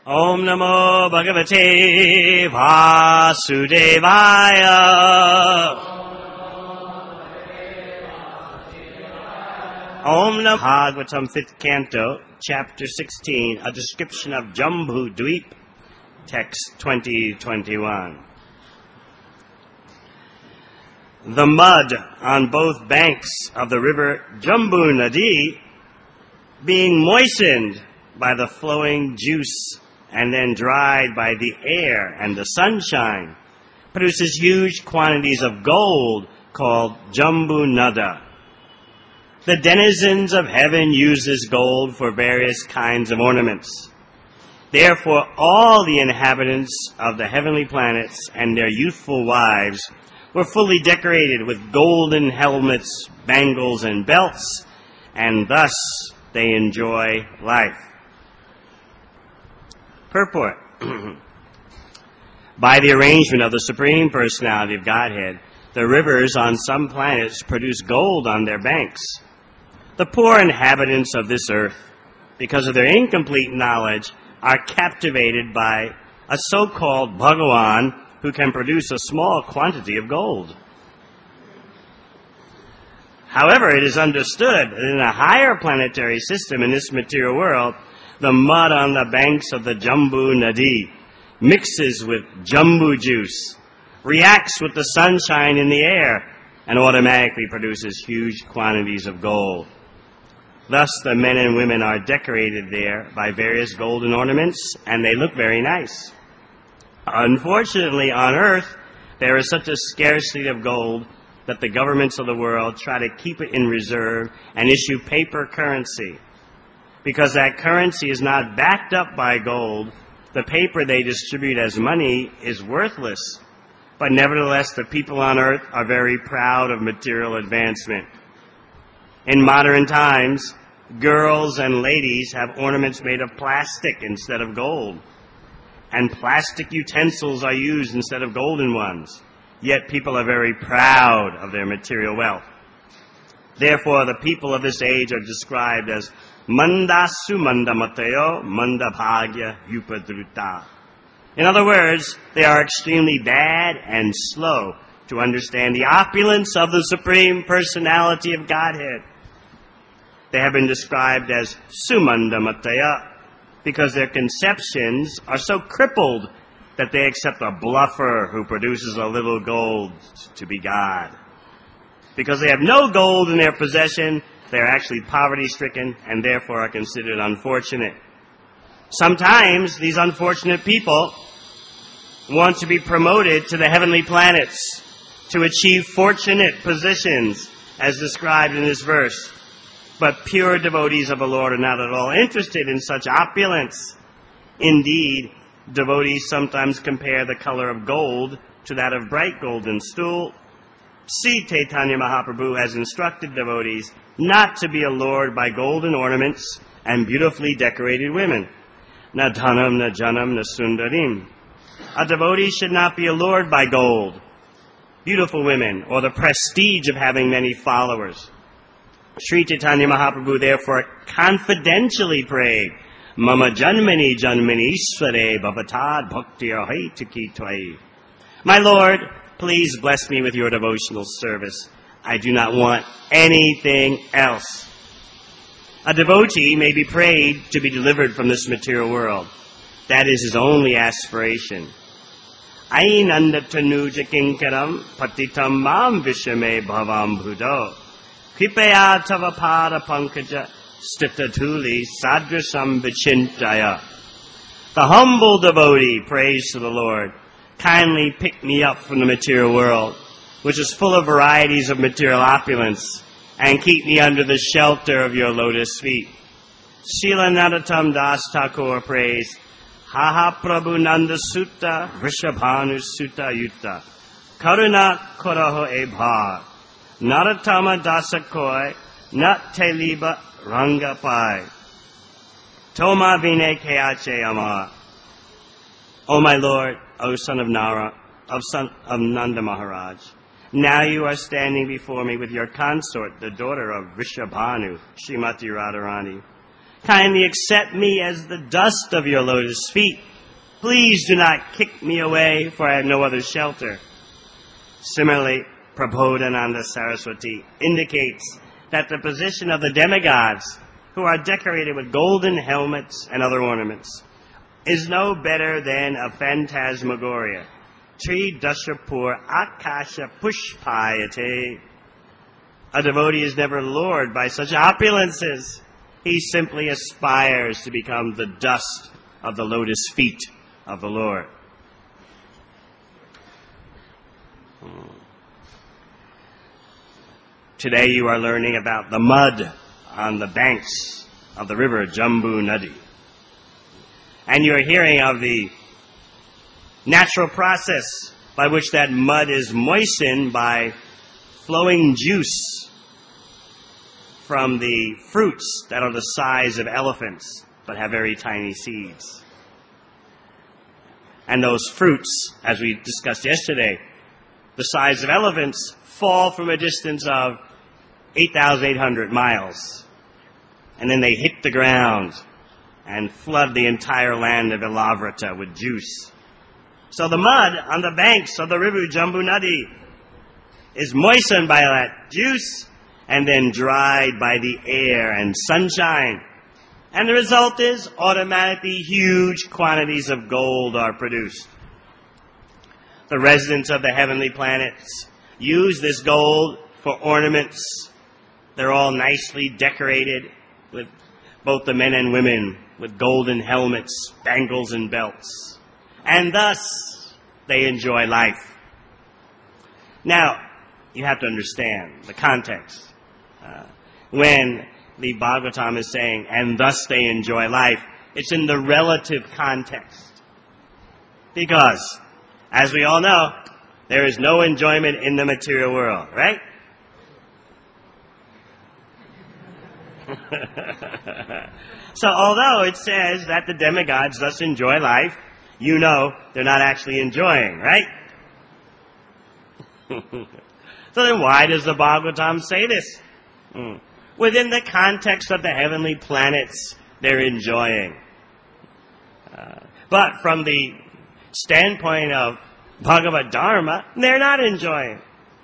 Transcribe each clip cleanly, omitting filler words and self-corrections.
Om Namo Bhagavate Vasudevaya. Om Namo Bhagavatam 5th Canto, Chapter 16, a description of Jambu Dweep, Text 2021. The mud on both banks of the river Jambu Nadi, being moistened by the flowing juice and then dried by the air and the sunshine, produces huge quantities of gold called Jambu Nada. The denizens of heaven use this gold for various kinds of ornaments. Therefore, all the inhabitants of the heavenly planets and their youthful wives were fully decorated with golden helmets, bangles, and belts, and thus they enjoy life. Purport. By the arrangement of the Supreme Personality of Godhead, the rivers on some planets produce gold on their banks. The poor inhabitants of this earth, because of their incomplete knowledge, are captivated by a so-called Bhagawan who can produce a small quantity of gold. However, it is understood that in a higher planetary system in this material world, the mud on the banks of the Jambu Nadi mixes with Jambu juice, reacts with the sunshine in the air, and automatically produces huge quantities of gold. Thus, the men and women are decorated there by various golden ornaments, and they look very nice. Unfortunately, on Earth, there is such a scarcity of gold that the governments of the world try to keep it in reserve and issue paper currency. Because that currency is not backed up by gold, the paper they distribute as money is worthless. But nevertheless, the people on Earth are very proud of material advancement. In modern times, girls and ladies have ornaments made of plastic instead of gold, and plastic utensils are used instead of golden ones. Yet people are very proud of their material wealth. Therefore, the people of this age are described as Mandasu Mandamatayo Mandabhagya Upadruta. In other words, they are extremely bad and slow to understand the opulence of the Supreme Personality of Godhead. They have been described as Sumandamataya because their conceptions are so crippled that they accept a bluffer who produces a little gold to be God. Because they have no gold in their possession, they are actually poverty-stricken and therefore are considered unfortunate. Sometimes these unfortunate people want to be promoted to the heavenly planets to achieve fortunate positions as described in this verse. But pure devotees of the Lord are not at all interested in such opulence. Indeed, devotees sometimes compare the color of gold to that of bright golden stool. Sri Chaitanya Mahaprabhu has instructed devotees not to be allured by golden ornaments and beautifully decorated women. Na dhanam, na janam, na sundarim. A devotee should not be allured by gold, beautiful women, or the prestige of having many followers. Sri Chaitanya Mahaprabhu therefore confidentially prayed, Mama janmani janmani isware bhavatad bhakti ahitaki tvai. My Lord, please bless me with your devotional service. I do not want anything else. A devotee may be prayed to be delivered from this material world. That is his only aspiration. Ainandatanuja kinkaram patitam mam vishame bhavam bhudo. Kripaya tava pada pankaja stitatuli sadrasam vichintaya. The humble devotee prays to the Lord, kindly pick me up from the material world, which is full of varieties of material opulence, and keep me under the shelter of your lotus feet. Srila Narottam Das Thakur prays, Haha Prabhu Nanda Sutta Vrishabhanu Sutta Yutta Karuna Koraho Ebhar Narottama Dasakoi Nat Teliba Rangapai Toma Vine Keache Amar. O my Lord, O son of Nanda Maharaj, now you are standing before me with your consort, the daughter of Vrishabhanu, Srimati Radharani. Kindly accept me as the dust of your lotus feet. Please do not kick me away, for I have no other shelter. Similarly, Prabodhananda Saraswati indicates that the position of the demigods, who are decorated with golden helmets and other ornaments, is no better than a phantasmagoria. Tri Dashapur Akasha Pushpayate. A devotee is never lured by such opulences. He simply aspires to become the dust of the lotus feet of the Lord. Today you are learning about the mud on the banks of the river Jambu Nadi. And you are hearing of the natural process by which that mud is moistened by flowing juice from the fruits that are the size of elephants but have very tiny seeds. And those fruits, as we discussed yesterday, the size of elephants, fall from a distance of 8,800 miles. And then they hit the ground and flood the entire land of Ilavrata with juice. So the mud on the banks of the river Jambu Nadi is moistened by that juice and then dried by the air and sunshine. And the result is automatically huge quantities of gold are produced. The residents of the heavenly planets use this gold for ornaments. They're all nicely decorated, with both the men and women, with golden helmets, bangles, and belts. And thus, they enjoy life. Now, you have to understand the context. When the Bhagavatam is saying, and thus they enjoy life, it's in the relative context. Because, as we all know, there is no enjoyment in the material world, right? So although it says that the demigods thus enjoy life, you know they're not actually enjoying, right? So then why does the Bhagavatam say this? Within the context of the heavenly planets, they're enjoying. But from the standpoint of Bhagavad Dharma, they're not enjoying.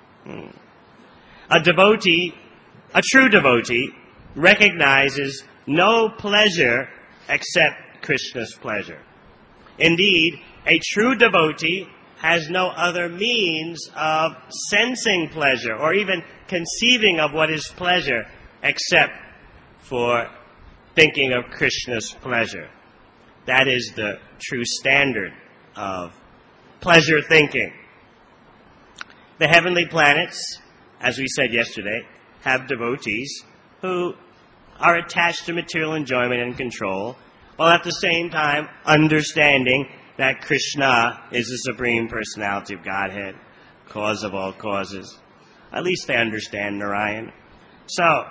A true devotee, recognizes no pleasure except Krishna's pleasure. Indeed, a true devotee has no other means of sensing pleasure or even conceiving of what is pleasure except for thinking of Krishna's pleasure. That is the true standard of pleasure thinking. The heavenly planets, as we said yesterday, have devotees who are attached to material enjoyment and control, while at the same time understanding that Krishna is the Supreme Personality of Godhead, cause of all causes. At least they understand Narayan. So,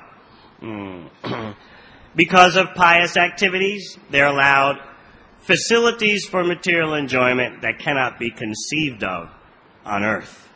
because of pious activities, they're allowed facilities for material enjoyment that cannot be conceived of on earth.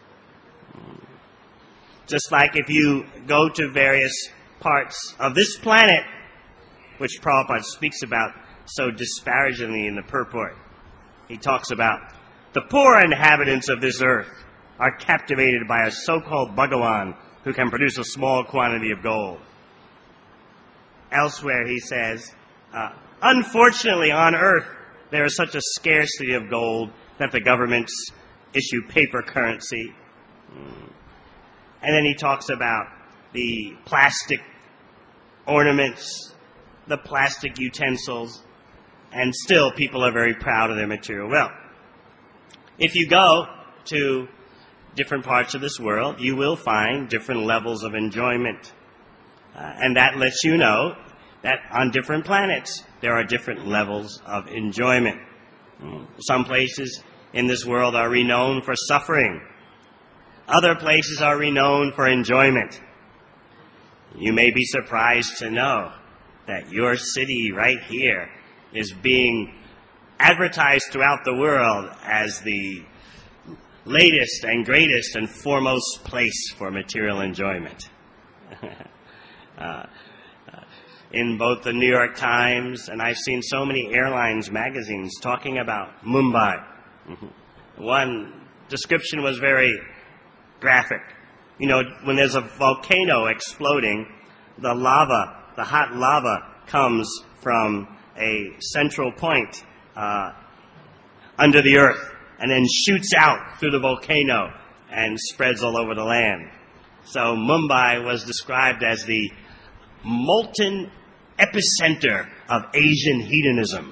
Just like if you go to various parts of this planet, which Prabhupada speaks about so disparagingly in the purport. He talks about the poor inhabitants of this earth are captivated by a so-called Bhagavan who can produce a small quantity of gold. Elsewhere he says, unfortunately on earth there is such a scarcity of gold that the governments issue paper currency. And then he talks about the plastic ornaments, the plastic utensils, and still people are very proud of their material wealth. If you go to different parts of this world, you will find different levels of enjoyment. And that lets you know that on different planets, there are different levels of enjoyment. Some places in this world are renowned for suffering. Other places are renowned for enjoyment. You may be surprised to know that your city right here is being advertised throughout the world as the latest and greatest and foremost place for material enjoyment. in both the New York Times, and I've seen so many airlines magazines talking about Mumbai. One description was very graphic. You know, when there's a volcano exploding, the hot lava comes from a central point under the earth and then shoots out through the volcano and spreads all over the land. So Mumbai was described as the molten epicenter of Asian hedonism.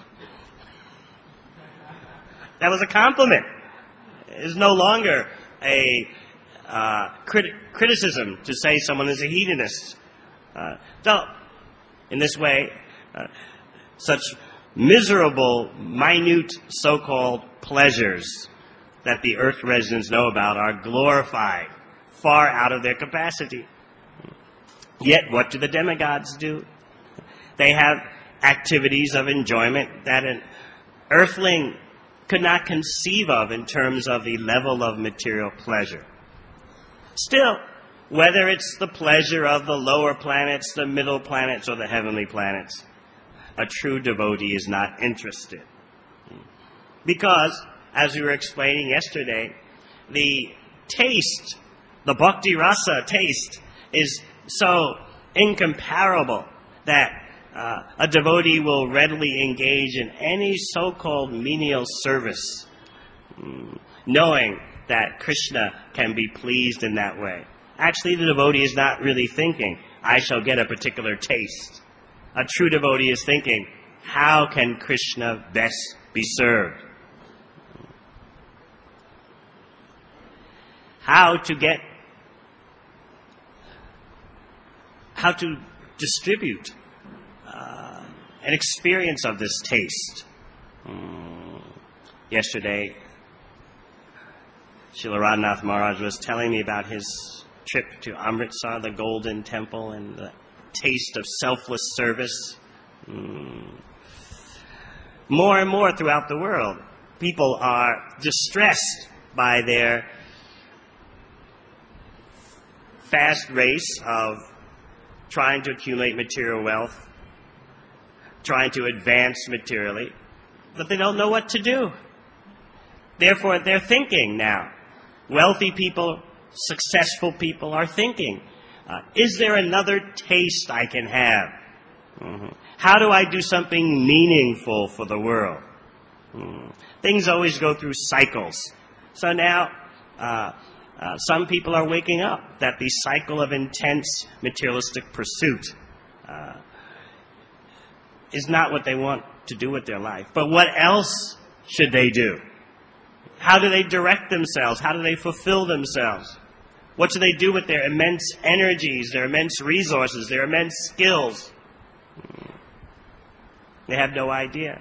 That was a compliment. It's no longer a criticism to say someone is a hedonist. So, in this way, such miserable, minute, so-called pleasures that the earth residents know about are glorified far out of their capacity. Yet, what do the demigods do? They have activities of enjoyment that an earthling could not conceive of in terms of the level of material pleasure. Still, whether it's the pleasure of the lower planets, the middle planets, or the heavenly planets, a true devotee is not interested. Because, as we were explaining yesterday, the taste, the bhakti rasa taste, is so incomparable that a devotee will readily engage in any so-called menial service, knowing that Krishna can be pleased in that way. Actually, the devotee is not really thinking, I shall get a particular taste. A true devotee is thinking, how can Krishna best be served? How to distribute an experience of this taste. Yesterday, Srila Radhanath Maharaj was telling me about his trip to Amritsar, the Golden Temple, and the taste of selfless service. More and more throughout the world, people are distressed by their fast race of trying to accumulate material wealth, trying to advance materially, but they don't know what to do. Therefore, they're thinking now. Wealthy people, successful people are thinking, is there another taste I can have? How do I do something meaningful for the world? Things always go through cycles. So now, some people are waking up that the cycle of intense materialistic pursuit is not what they want to do with their life. But what else should they do? How do they direct themselves? How do they fulfill themselves? What do they do with their immense energies, their immense resources, their immense skills? They have no idea.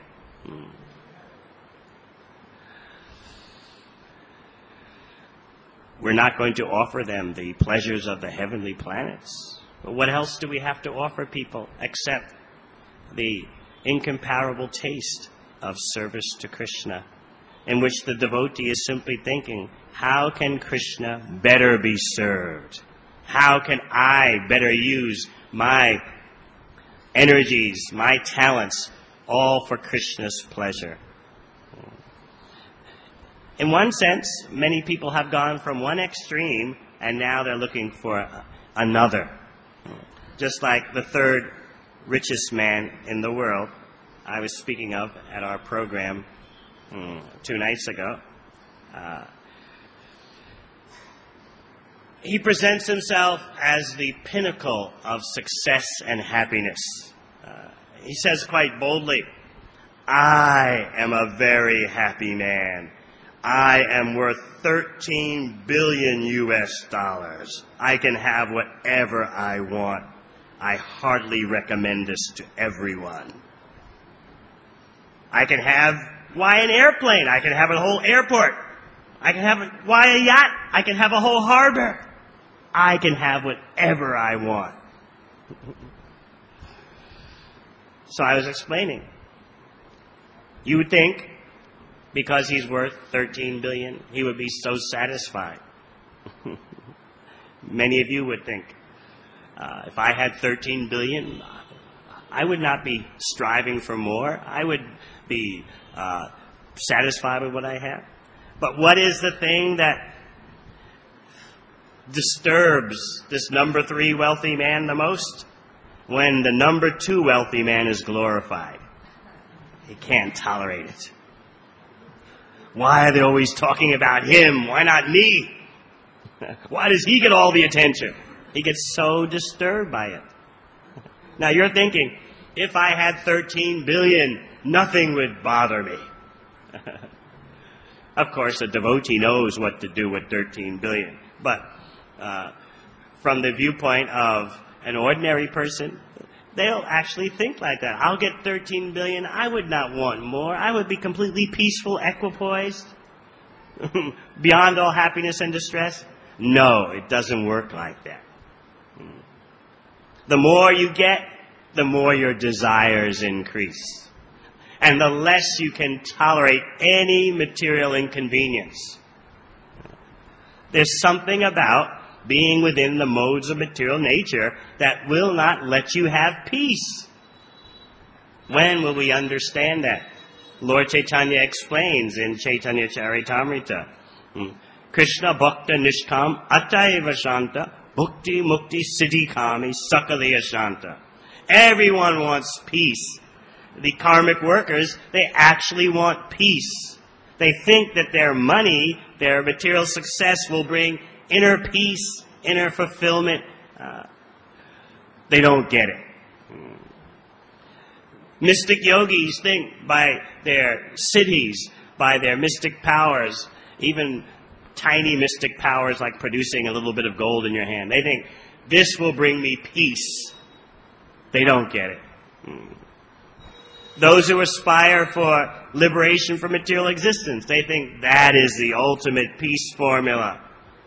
We're not going to offer them the pleasures of the heavenly planets. But what else do we have to offer people except the incomparable taste of service to Krishna, in which the devotee is simply thinking, how can Krishna better be served? How can I better use my energies, my talents, all for Krishna's pleasure? In one sense, many people have gone from one extreme and now they're looking for another. Just like the third richest man in the world I was speaking of at our program 2 nights ago. He presents himself as the pinnacle of success and happiness. He says quite boldly, I am a very happy man. I am worth 13 billion US dollars. I can have whatever I want. I heartily recommend this to everyone. I can have, why an airplane? I can have a whole airport. I can have, why a yacht? I can have a whole harbor. I can have whatever I want. So I was explaining. You would think, because he's worth 13 billion, he would be so satisfied. Many of you would think, if I had 13 billion, I would not be striving for more. I would be satisfied with what I have. But what is the thing that disturbs this number 3 wealthy man the most? When the number 2 wealthy man is glorified. He can't tolerate it. Why are they always talking about him? Why not me? Why does he get all the attention? He gets so disturbed by it. Now you're thinking, if I had 13 billion, nothing would bother me. Of course, a devotee knows what to do with 13 billion. But from the viewpoint of an ordinary person, they'll actually think like that. I'll get 13 billion. I would not want more. I would be completely peaceful, equipoised, beyond all happiness and distress. No, it doesn't work like that. The more you get, the more your desires increase. And the less you can tolerate any material inconvenience. There's something about being within the modes of material nature that will not let you have peace. When will we understand that? Lord Chaitanya explains in Chaitanya Charitamrita, Krishna Bhakta Nishkam Ataiva Shanta Bhukti Mukti Siddhi Kami Sakaliya Shanta. Everyone wants peace. The karmic workers, they actually want peace. They think that their money, their material success will bring inner peace, inner fulfillment. They don't get it. Mystic yogis think by their siddhis, by their mystic powers, even tiny mystic powers like producing a little bit of gold in your hand, they think, this will bring me peace. They don't get it. Those who aspire for liberation from material existence, they think that is the ultimate peace formula.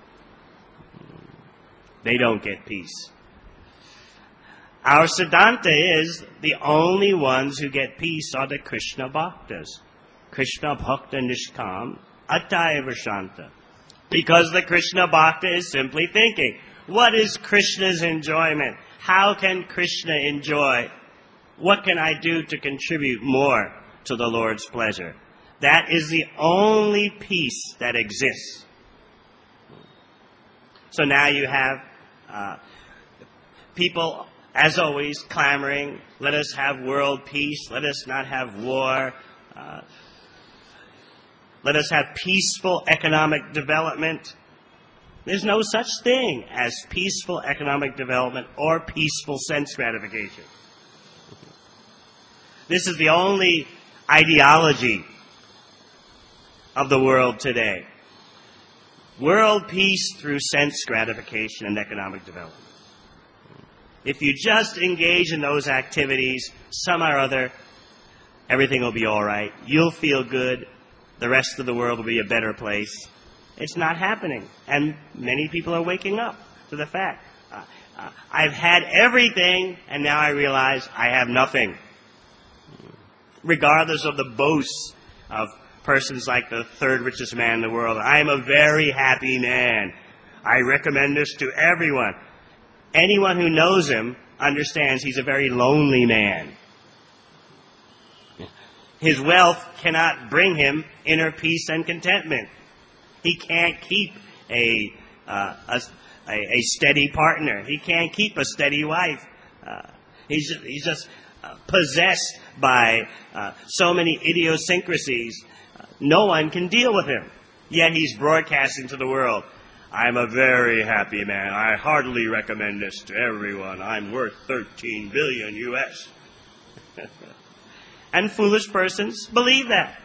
They don't get peace. Our Siddhanta is the only ones who get peace are the Krishna Bhaktas. Krishna Bhakta Nishkam Ataiva Shanta. Because the Krishna Bhakta is simply thinking, what is Krishna's enjoyment? How can Krishna enjoy? What can I do to contribute more to the Lord's pleasure? That is the only peace that exists. So now you have people, as always, clamoring, let us have world peace, let us not have war, let us have peaceful economic development. There's no such thing as peaceful economic development or peaceful sense gratification. This is the only ideology of the world today. World peace through sense gratification and economic development. If you just engage in those activities, somehow or other, everything will be all right. You'll feel good. The rest of the world will be a better place. It's not happening. And many people are waking up to the fact. I've had everything, and now I realize I have nothing. Regardless of the boasts of persons like the third richest man in the world, I am a very happy man. I recommend this to everyone. Anyone who knows him understands he's a very lonely man. His wealth cannot bring him inner peace and contentment. He can't keep a steady partner. He can't keep a steady wife. He's just possessed by so many idiosyncrasies. No one can deal with him. Yet he's broadcasting to the world, I'm a very happy man. I heartily recommend this to everyone. I'm worth 13 billion US. And foolish persons believe that.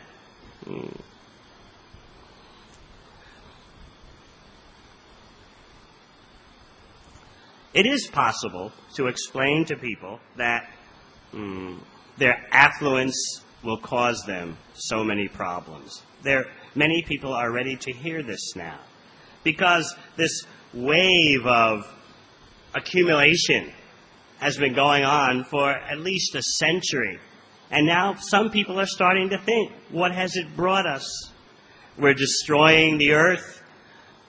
It is possible to explain to people that their affluence will cause them so many problems. Many people are ready to hear this now. Because this wave of accumulation has been going on for at least a century. And now some people are starting to think, what has it brought us? We're destroying the earth.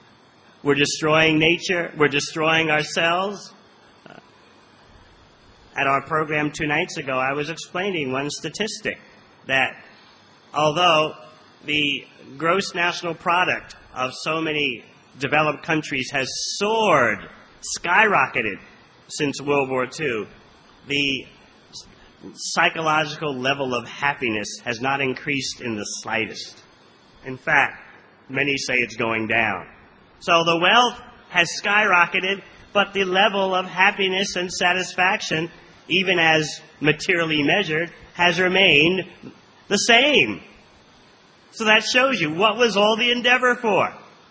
We're destroying nature. We're destroying ourselves. At our program 2 nights ago, I was explaining one statistic that although the gross national product of so many developed countries has soared, skyrocketed since World War II, the psychological level of happiness has not increased in the slightest. In fact, many say it's going down. So the wealth has skyrocketed, but the level of happiness and satisfaction, even as materially measured, has remained the same. So that shows you, what was all the endeavor for?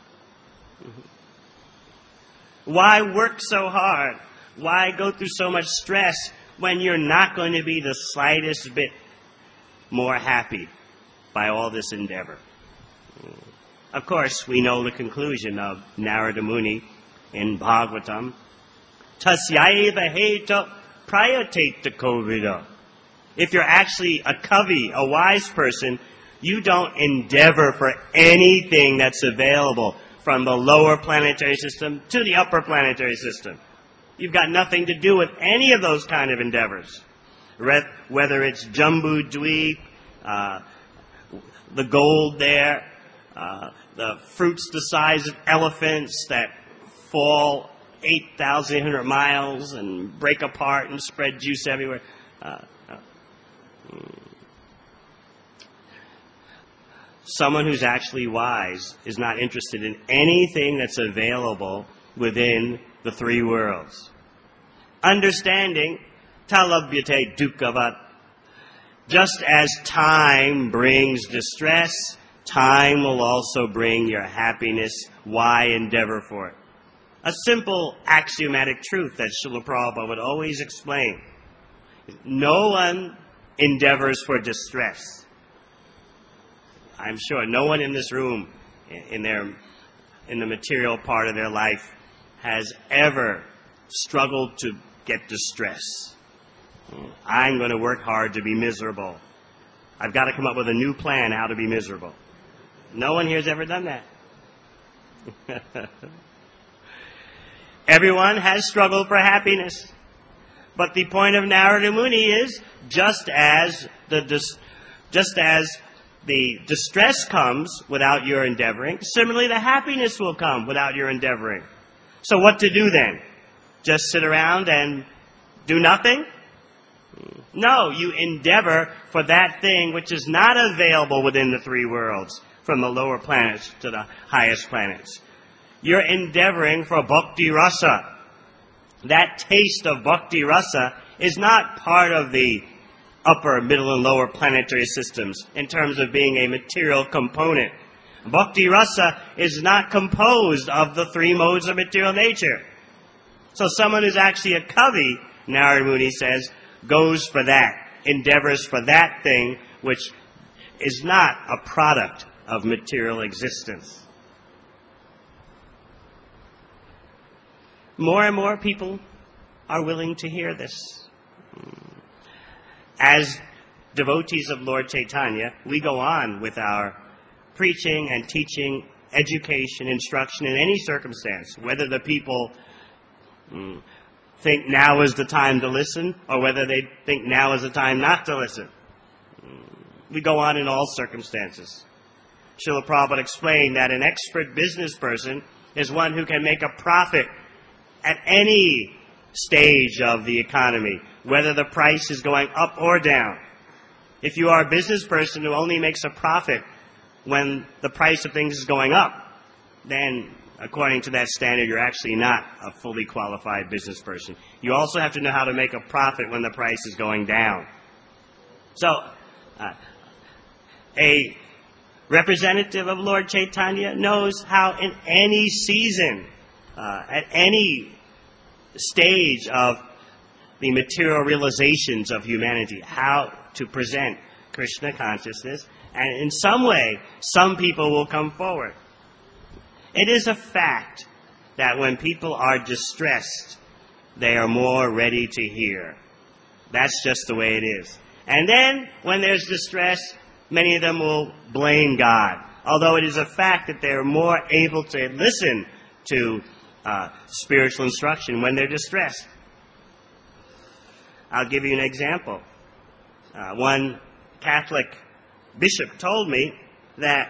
Why work so hard? Why go through so much stress when you're not going to be the slightest bit more happy by all this endeavor? Of course, we know the conclusion of Narada Muni in Bhagavatam. Tasyaiva heta prayateta kovida. If you're actually a kavi, a wise person, you don't endeavor for anything that's available from the lower planetary system to the upper planetary system. You've got nothing to do with any of those kind of endeavors. Whether it's Jambu Dweep, the gold there, the fruits the size of elephants that fall 8,800 miles and break apart and spread juice everywhere. Someone who's actually wise is not interested in anything that's available within the 3 worlds. Understanding, talabhyate dukkhavat. Just as time brings distress, time will also bring your happiness. Why endeavor for it? A simple axiomatic truth that Srila Prabhupada would always explain. No one endeavors for distress. I'm sure no one in this room, in the material part of their life, has ever struggled to get distress. I'm going to work hard to be miserable. I've got to come up with a new plan how to be miserable. No one here has ever done that. Everyone has struggled for happiness. But the point of Narada Muni is, just as the distress comes without your endeavoring, similarly the happiness will come without your endeavoring. So what to do then? Just sit around and do nothing? No, you endeavor for that thing which is not available within the 3 worlds, from the lower planets to the highest planets. You're endeavoring for bhakti rasa. That taste of bhakti rasa is not part of the upper, middle, and lower planetary systems in terms of being a material component. Bhakti rasa is not composed of the 3 modes of material nature. So someone who's actually a kavi, Narada Muni says, goes for that, endeavors for that thing which is not a product of material existence. More and more people are willing to hear this. As devotees of Lord Chaitanya, we go on with our preaching and teaching, education, instruction in any circumstance, whether the people think now is the time to listen or whether they think now is the time not to listen. We go on in all circumstances. Srila Prabhupada explained that an expert business person is one who can make a profit at any stage of the economy, whether the price is going up or down. If you are a business person who only makes a profit when the price of things is going up, then according to that standard, you're actually not a fully qualified business person. You also have to know how to make a profit when the price is going down. So, a representative of Lord Chaitanya knows how in any season, at any stage of the material realizations of humanity, how to present Krishna consciousness, and in some way, some people will come forward. It is a fact that when people are distressed, they are more ready to hear. That's just the way it is. And then, when there's distress, many of them will blame God, although it is a fact that they're more able to listen to spiritual instruction when they're distressed. I'll give you an example. One Catholic bishop told me that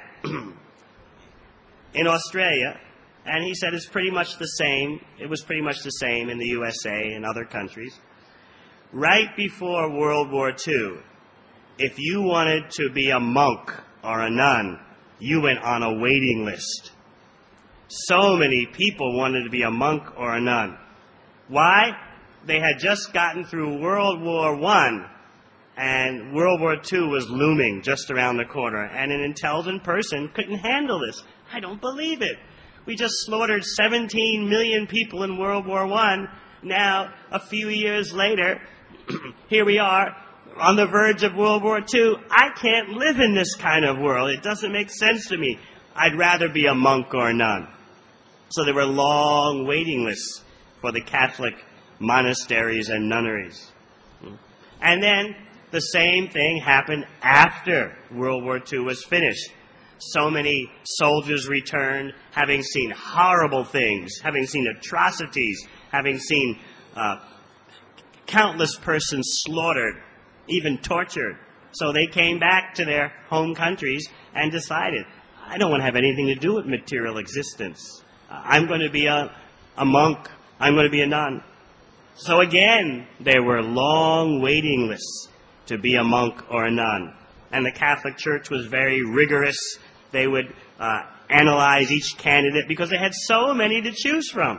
in Australia, and he said it's pretty much the same, it was pretty much the same in the USA and other countries, right before World War II, if you wanted to be a monk or a nun, you went on a waiting list. So many people wanted to be a monk or a nun. Why? They had just gotten through World War I, and World War II was looming just around the corner, and an intelligent person couldn't handle this. I don't believe it. We just slaughtered 17 million people in World War I. Now, a few years later, here we are on the verge of World War II. I can't live in this kind of world. It doesn't make sense to me. I'd rather be a monk or a nun. So there were long waiting lists for the Catholic monasteries and nunneries. And then the same thing happened after World War II was finished. So many soldiers returned, having seen horrible things, having seen atrocities, having seen countless persons slaughtered, even tortured. So they came back to their home countries and decided, I don't want to have anything to do with material existence. I'm going to be a monk. I'm going to be a nun. So again, there were long waiting lists to be a monk or a nun. And the Catholic Church was very rigorous. They would analyze each candidate because they had so many to choose from.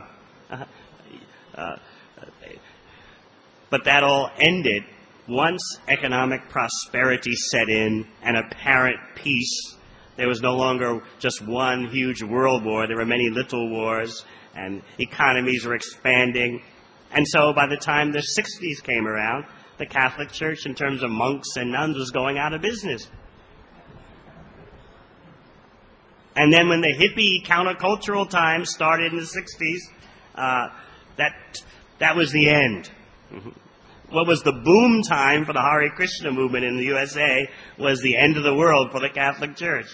But that all ended once economic prosperity set in and apparent peace. There was no longer just one huge world war. There were many little wars, and economies were expanding. And so by the time the 60s came around, the Catholic Church, in terms of monks and nuns, was going out of business. And then when the hippie countercultural times started in the 60s, that was the end. What was the boom time for the Hare Krishna movement in the USA was the end of the world for the Catholic Church.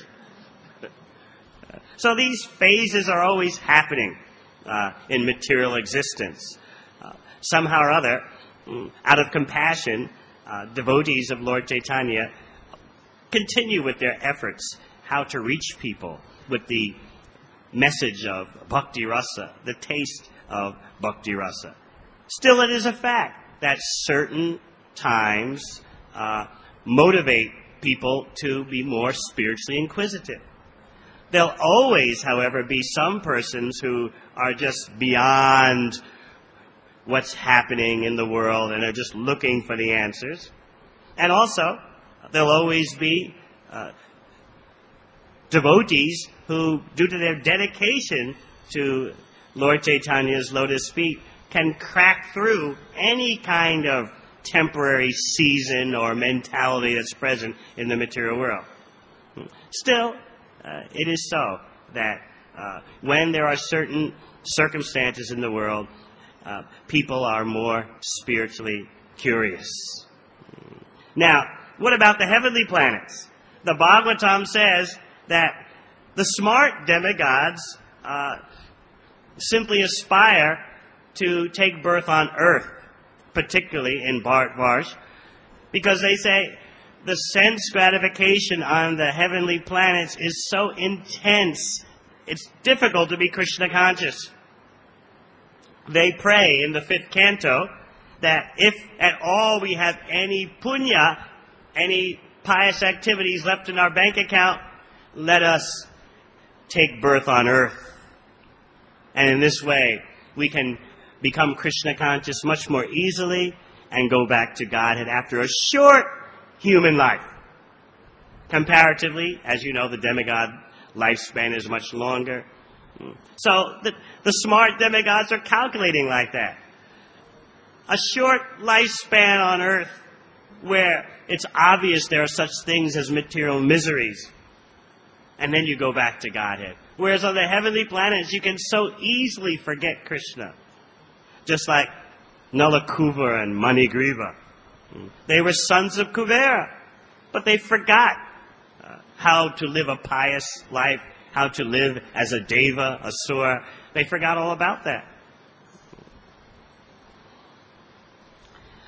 So these phases are always happening in material existence. Somehow or other, out of compassion, devotees of Lord Chaitanya continue with their efforts how to reach people with the message of Bhakti Rasa, the taste of Bhakti Rasa. Still, it is a fact that certain times motivate people to be more spiritually inquisitive. There'll always, however, be some persons who are just beyond what's happening in the world and are just looking for the answers. And also, there'll always be devotees who, due to their dedication to Lord Chaitanya's lotus feet, can crack through any kind of temporary season or mentality that's present in the material world. Still, it is so that when there are certain circumstances in the world, people are more spiritually curious. Now, what about the heavenly planets? The Bhagavatam says that the smart demigods simply aspire to take birth on earth, particularly in Bharatvarsh, because they say the sense gratification on the heavenly planets is so intense, it's difficult to be Krishna conscious. They pray in the 5th canto that if at all we have any punya, any pious activities left in our bank account, let us take birth on earth. And in this way, we can become Krishna conscious much more easily and go back to Godhead after a short human life. Comparatively, as you know, the demigod lifespan is much longer. So the smart demigods are calculating like that. A short lifespan on earth where it's obvious there are such things as material miseries. And then you go back to Godhead. Whereas on the heavenly planets, you can so easily forget Krishna. Just like Nalakuva and Manigriva. They were sons of Kuvera, but they forgot how to live a pious life, how to live as a deva, a sura. They forgot all about that.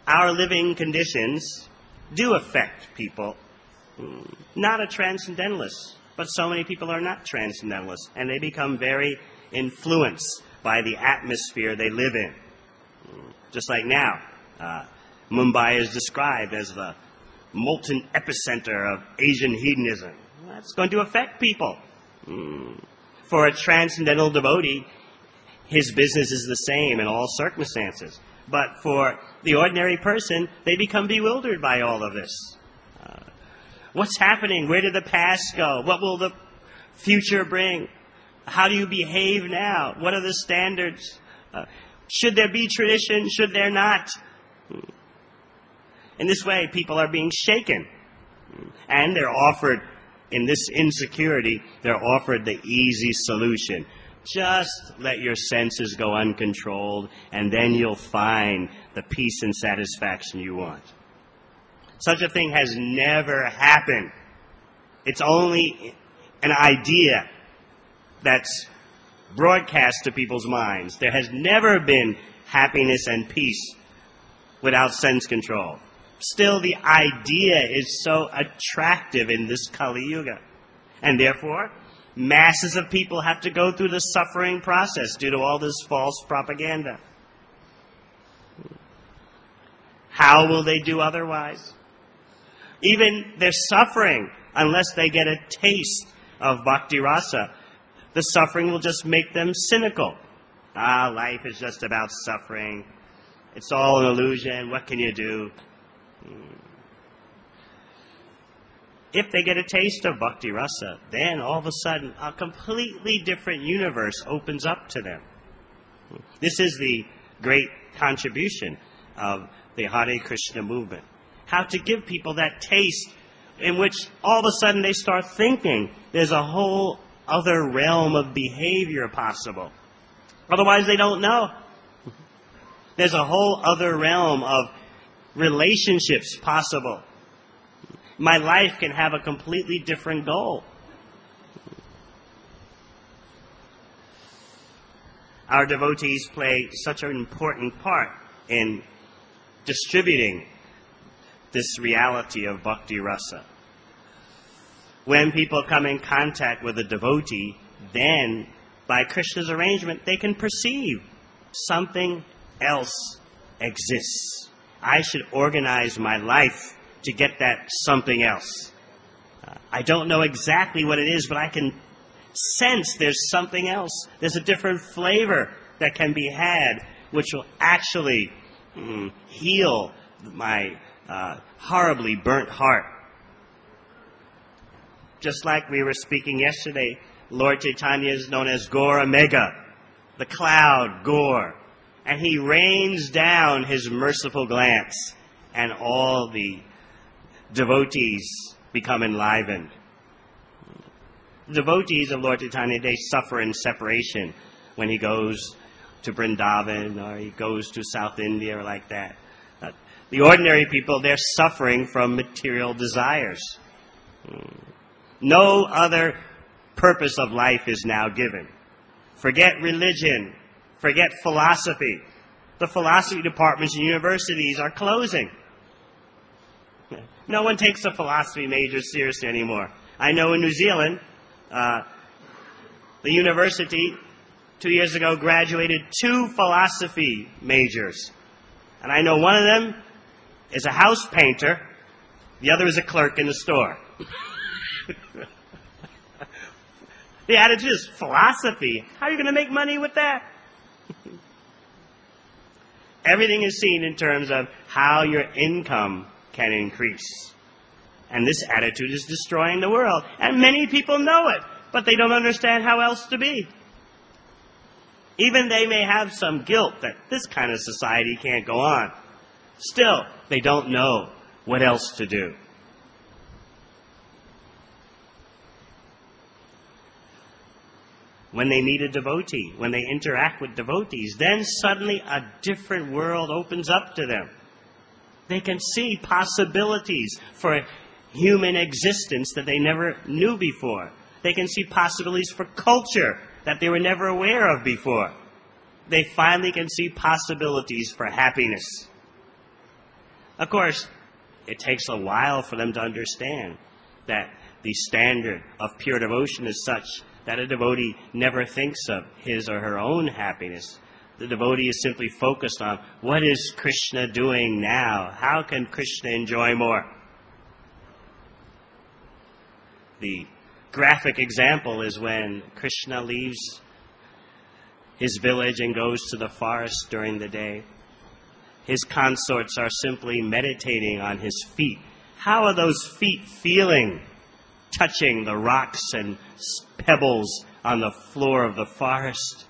Our living conditions do affect people. Not a transcendentalist, but so many people are not transcendentalists, and they become very influenced by the atmosphere they live in. Just like now, Mumbai is described as the molten epicenter of Asian hedonism. That's going to affect people. For a transcendental devotee, his business is the same in all circumstances. But for the ordinary person, they become bewildered by all of this. What's happening? Where did the past go? What will the future bring? How do you behave now? What are the standards? Should there be tradition? Should there not? In this way, people are being shaken. And they're offered, in this insecurity, they're offered the easy solution. Just let your senses go uncontrolled, and then you'll find the peace and satisfaction you want. Such a thing has never happened. It's only an idea that's broadcast to people's minds. There has never been happiness and peace without sense control. Still, the idea is so attractive in this Kali Yuga. And therefore, masses of people have to go through the suffering process due to all this false propaganda. How will they do otherwise? Even their suffering, unless they get a taste of bhakti rasa, the suffering will just make them cynical. Life is just about suffering. It's all an illusion. What can you do? If they get a taste of bhakti rasa, then all of a sudden a completely different universe opens up to them. This is the great contribution of the Hare Krishna movement. How to give people that taste in which all of a sudden they start thinking there's a whole other realm of behavior possible. Otherwise they don't know. There's a whole other realm of relationships possible. My life can have a completely different goal. Our devotees play such an important part in distributing this reality of bhakti rasa. When people come in contact with a devotee, then, by Krishna's arrangement, they can perceive something else exists. I should organize my life to get that something else. I don't know exactly what it is, but I can sense there's something else. There's a different flavor that can be had, which will actually heal my horribly burnt heart. Just like we were speaking yesterday, Lord Chaitanya is known as Gaura Megha, the cloud, Gaur. And he rains down his merciful glance, and all the devotees become enlivened. The devotees of Lord Chaitanya, they suffer in separation when he goes to Vrindavan or he goes to South India or like that. The ordinary people, they're suffering from material desires. No other purpose of life is now given. Forget religion. Forget philosophy. The philosophy departments in universities are closing. No one takes a philosophy major seriously anymore. I know in New Zealand, the university 2 years ago graduated 2 philosophy majors. And I know one of them is a house painter. The other is a clerk in the store. The attitude is philosophy. How are you going to make money with that? Everything is seen in terms of how your income can increase. And this attitude is destroying the world. And many people know it, but they don't understand how else to be. Even they may have some guilt that this kind of society can't go on. Still, they don't know what else to do. When they meet a devotee, when they interact with devotees, then suddenly a different world opens up to them. They can see possibilities for human existence that they never knew before. They can see possibilities for culture that they were never aware of before. They finally can see possibilities for happiness. Of course, it takes a while for them to understand that the standard of pure devotion is such that a devotee never thinks of his or her own happiness. The devotee is simply focused on what is Krishna doing now? How can Krishna enjoy more? The graphic example is when Krishna leaves his village and goes to the forest during the day. His consorts are simply meditating on his feet. How are those feet feeling, touching the rocks and pebbles on the floor of the forest?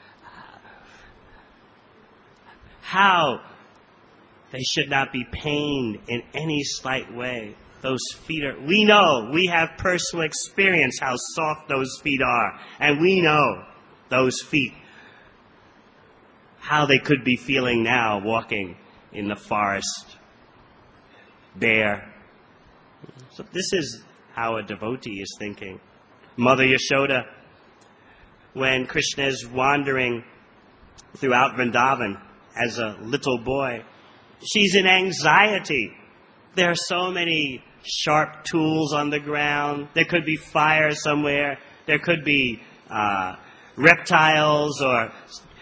How they should not be pained in any slight way. Those feet are, we know, we have personal experience how soft those feet are. And we know those feet, how they could be feeling now walking in the forest, bare. So this is how a devotee is thinking. Mother Yashoda, when Krishna is wandering throughout Vrindavan as a little boy, she's in anxiety. There are so many sharp tools on the ground. There could be fire somewhere. There could be reptiles or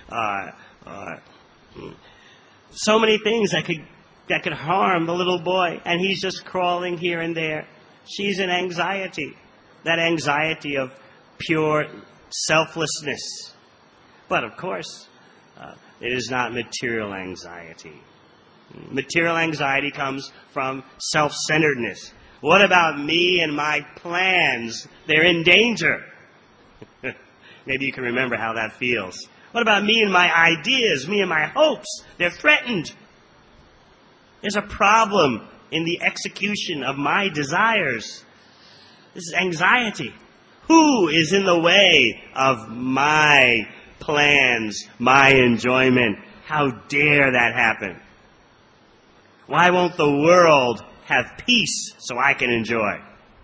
so many things that could harm the little boy, and he's just crawling here and there. She's in anxiety, that anxiety of pure selflessness. But of course, it is not material anxiety. Material anxiety comes from self-centeredness. What about me and my plans? They're in danger. Maybe you can remember how that feels. What about me and my ideas, me and my hopes? They're threatened. There's a problem in the execution of my desires. This is anxiety. Who is in the way of my plans, my enjoyment? How dare that happen? Why won't the world have peace so I can enjoy?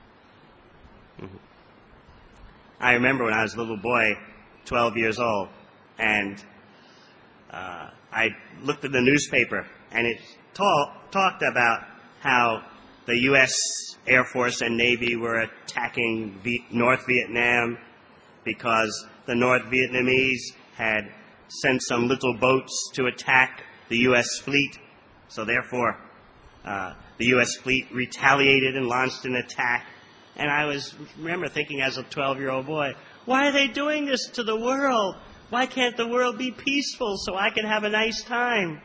I remember when I was a little boy, 12 years old, and I looked at the newspaper, and it talked about how the U.S. Air Force and Navy were attacking North Vietnam because the North Vietnamese had sent some little boats to attack the U.S. fleet. So therefore, the U.S. fleet retaliated and launched an attack. And I remember thinking as a 12-year-old boy, why are they doing this to the world? Why can't the world be peaceful so I can have a nice time?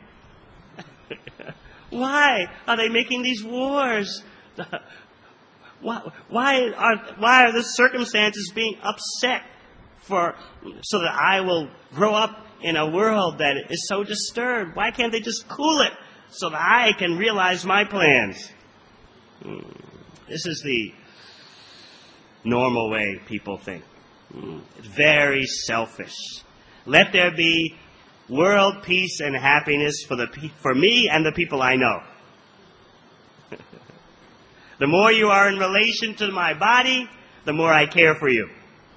Why are they making these wars? Why are the circumstances being upset so that I will grow up in a world that is so disturbed? Why can't they just cool it so that I can realize my plans? This is the normal way people think. It's very selfish. Let there be world peace and happiness for me and the people I know. The more you are in relation to my body, the more I care for you.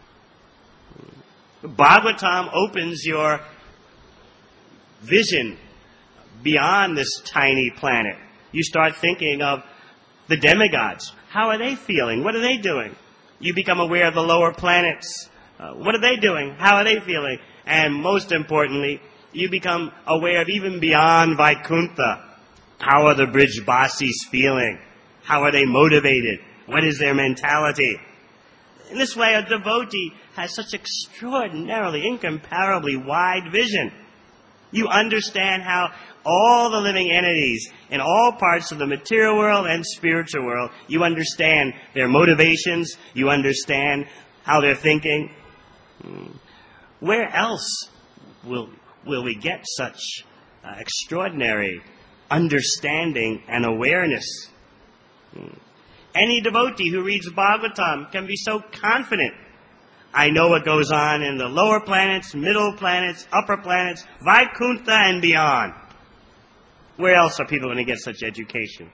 Bhagavatam opens your vision beyond this tiny planet. You start thinking of the demigods. How are they feeling? What are they doing? You become aware of the lower planets. What are they doing? How are they feeling? And most importantly, you become aware of even beyond Vaikuntha. How are the Brijbasis feeling? How are they motivated? What is their mentality? In this way, a devotee has such extraordinarily, incomparably wide vision. You understand how all the living entities in all parts of the material world and spiritual world, you understand their motivations, you understand how they're thinking. Where else will we get such extraordinary understanding and awareness? Any devotee who reads Bhagavatam can be so confident. I know what goes on in the lower planets, middle planets, upper planets, Vaikuntha and beyond. Where else are people going to get such education?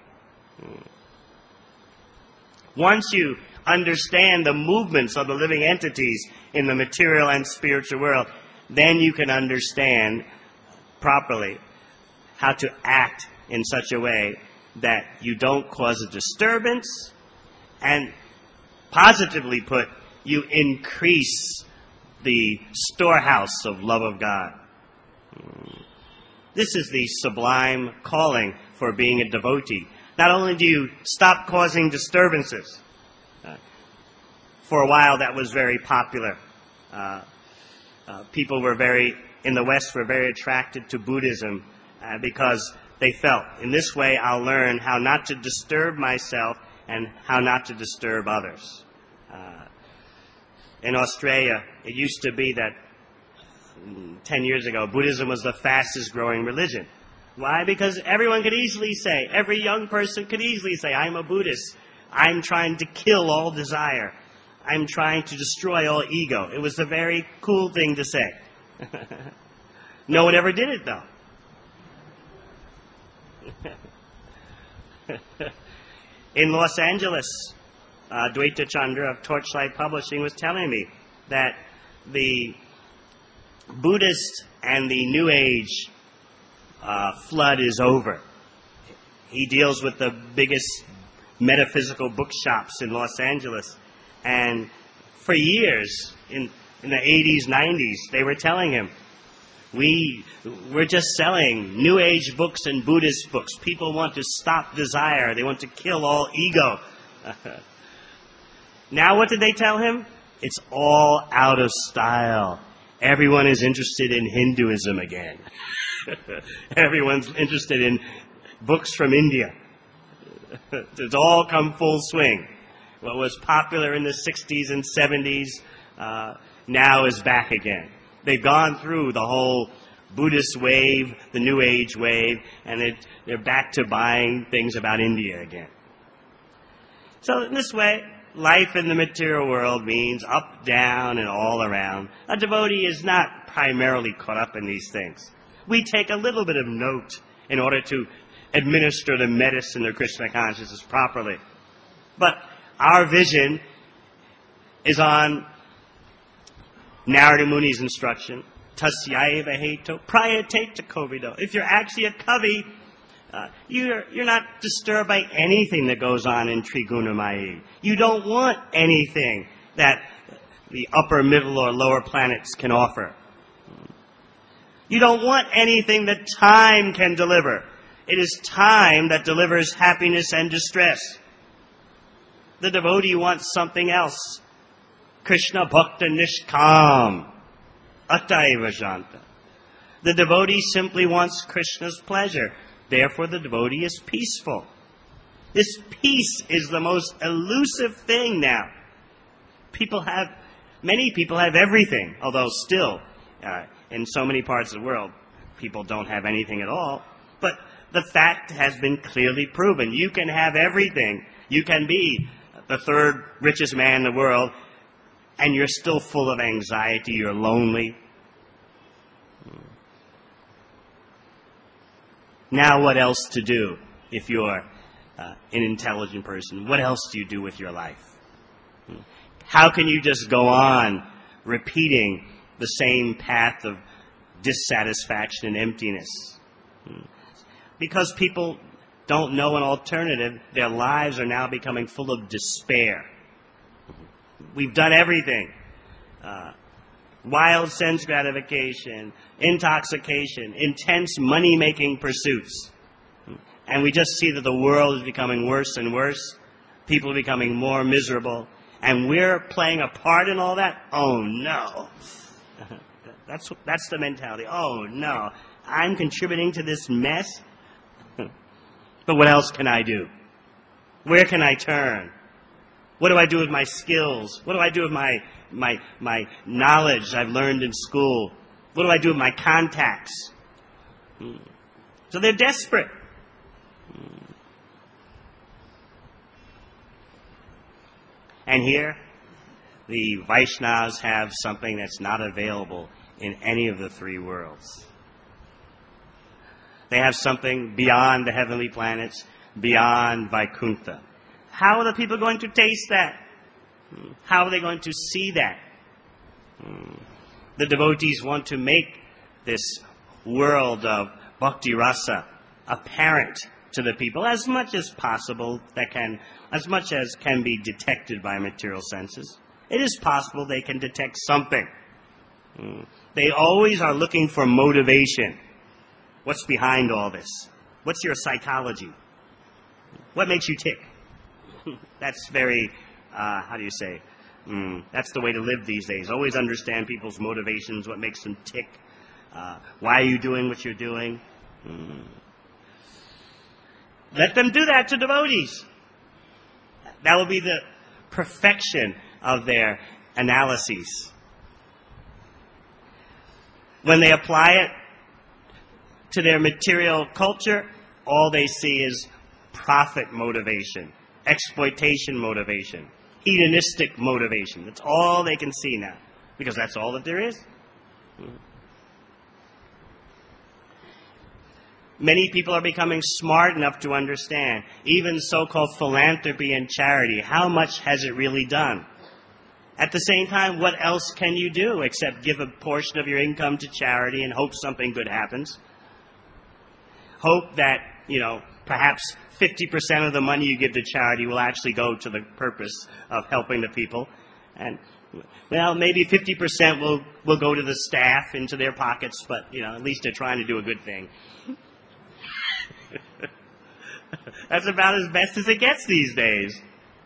Once you understand the movements of the living entities in the material and spiritual world, then you can understand properly how to act in such a way that you don't cause a disturbance, and positively put, you increase the storehouse of love of God. This is the sublime calling for being a devotee. Not only do you stop causing disturbances, for a while that was very popular. People in the West were very attracted to Buddhism because they felt, in this way I'll learn how not to disturb myself and how not to disturb others. In Australia, it used to be that 10 years ago, Buddhism was the fastest growing religion. Why? Because everyone could easily say, every young person could easily say, I'm a Buddhist. I'm trying to kill all desire. I'm trying to destroy all ego. It was a very cool thing to say. No one ever did it, though. In Los Angeles, Dwaita Chandra of Torchlight Publishing was telling me that the Buddhist and the New Age flood is over. He deals with the biggest metaphysical bookshops in Los Angeles. And for years, in the 80s, 90s, they were telling him, we're just selling New Age books and Buddhist books. People want to stop desire. They want to kill all ego. Now what did they tell him? It's all out of style. Everyone is interested in Hinduism again. Everyone's interested in books from India. It's all come full swing. What was popular in the 60s and 70s now is back again. They've gone through the whole Buddhist wave, the New Age wave, and they're back to buying things about India again. So in this way, life in the material world means up, down, and all around. A devotee is not primarily caught up in these things. We take a little bit of note in order to administer the medicine of Krishna consciousness properly. But our vision is on Narada Muni's instruction, tasyaiva heto prayateta kovido. If you're actually a kavi, you're not disturbed by anything that goes on in Trigunamaya. You don't want anything that the upper, middle, or lower planets can offer. You don't want anything that time can deliver. It is time that delivers happiness and distress. The devotee wants something else. Krishna Bhakta Nishkam Ataiva Janta. The devotee simply wants Krishna's pleasure. Therefore, the devotee is peaceful. This peace is the most elusive thing now. Many people have everything, although still, in so many parts of the world, people don't have anything at all. But the fact has been clearly proven. You can have everything. You can be the third richest man in the world, and you're still full of anxiety, you're lonely. Now what else to do if you're an intelligent person? What else do you do with your life? How can you just go on repeating the same path of dissatisfaction and emptiness? Because people don't know an alternative, their lives are now becoming full of despair. We've done everything. Wild sense gratification, intoxication, intense money-making pursuits. And we just see that the world is becoming worse and worse. People are becoming more miserable. And we're playing a part in all that? Oh, no. That's the mentality. Oh, no. I'm contributing to this mess? But what else can I do? Where can I turn? What do I do with my skills? What do I do with my knowledge I've learned in school? What do I do with my contacts? So they're desperate. And here, the Vaishnavas have something that's not available in any of the three worlds. They have something beyond the heavenly planets, beyond Vaikuntha. How are the people going to taste that? How are they going to see that? The devotees want to make this world of bhakti rasa apparent to the people as much as possible, as much as can be detected by material senses. It is possible they can detect something. They always are looking for motivation. What's behind all this? What's your psychology? What makes you tick? That's very, that's the way to live these days. Always understand people's motivations, what makes them tick. Why are you doing what you're doing? Let them do that to devotees. That will be the perfection of their analyses. When they apply it to their material culture, all they see is profit motivation, exploitation motivation, hedonistic motivation. That's all they can see now, because that's all that there is. Many people are becoming smart enough to understand, even so-called philanthropy and charity, how much has it really done? At the same time, what else can you do except give a portion of your income to charity and hope something good happens? Hope that, perhaps 50% of the money you give to charity will actually go to the purpose of helping the people. And, maybe 50% will go to the staff into their pockets, but, at least they're trying to do a good thing. That's about as best as it gets these days.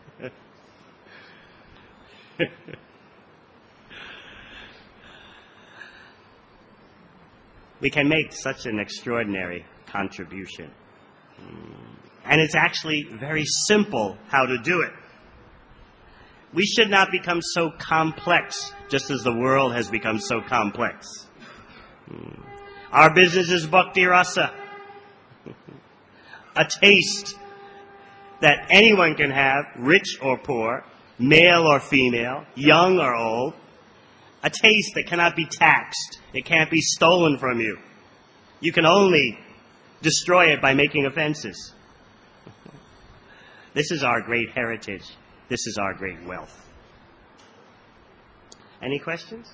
We can make such an extraordinary contribution. And it's actually very simple how to do it. We should not become so complex, just as the world has become so complex. Our business is bhakti rasa, a taste that anyone can have, rich or poor, male or female, young or old, a taste that cannot be taxed. It can't be stolen from you. You can only destroy it by making offenses. This is our great heritage. This is our great wealth. Any questions?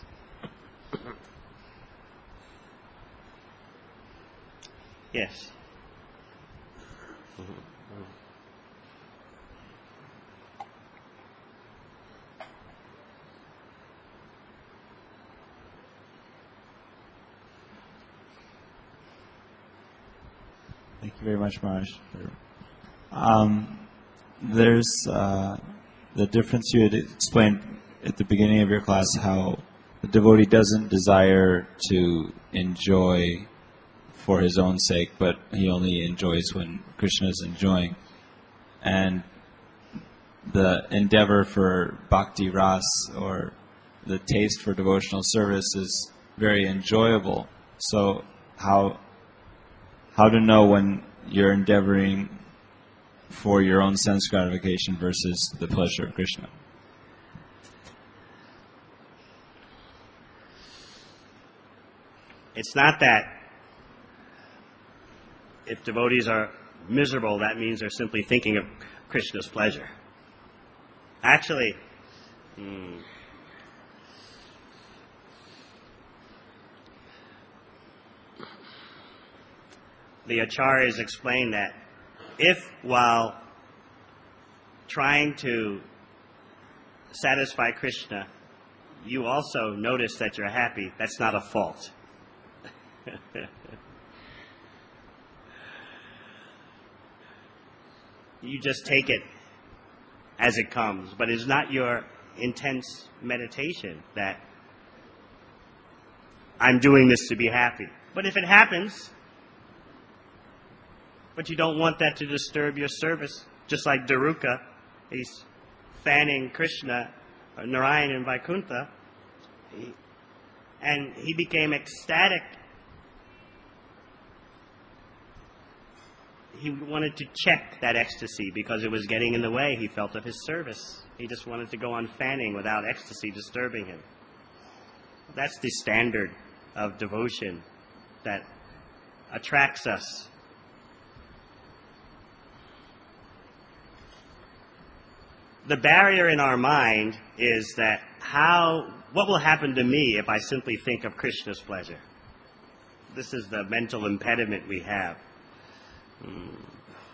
Yes. Thank you very much, Maharaj. There's the difference you had explained at the beginning of your class, how the devotee doesn't desire to enjoy for his own sake, but he only enjoys when Krishna is enjoying. And the endeavor for bhakti ras, or the taste for devotional service, is very enjoyable. So how to know when you're endeavoring for your own sense gratification versus the pleasure of Krishna? It's not that if devotees are miserable, that means they're simply thinking of Krishna's pleasure. Actually, the acharyas explain that if, while trying to satisfy Krishna, you also notice that you're happy, that's not a fault. You just take it as it comes, but it's not your intense meditation that I'm doing this to be happy. But if it happens, but you don't want that to disturb your service, just like Daruka, he's fanning Krishna, or Narayan in Vaikuntha, and he became ecstatic. He wanted to check that ecstasy because it was getting in the way, he felt, of his service. He just wanted to go on fanning without ecstasy disturbing him. That's the standard of devotion that attracts us. The barrier in our mind is that what will happen to me if I simply think of Krishna's pleasure? This is the mental impediment we have.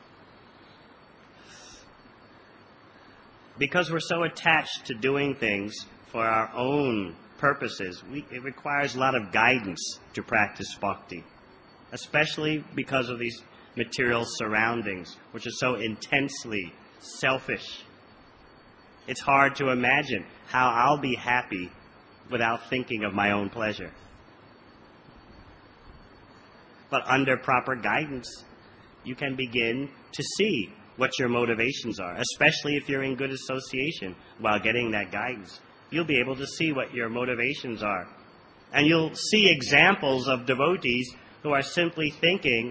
Because we're so attached to doing things for our own purposes, it requires a lot of guidance to practice bhakti, especially because of these material surroundings, which are so intensely selfish. It's hard to imagine how I'll be happy without thinking of my own pleasure. But under proper guidance, you can begin to see what your motivations are, especially if you're in good association while getting that guidance. You'll be able to see what your motivations are. And you'll see examples of devotees who are simply thinking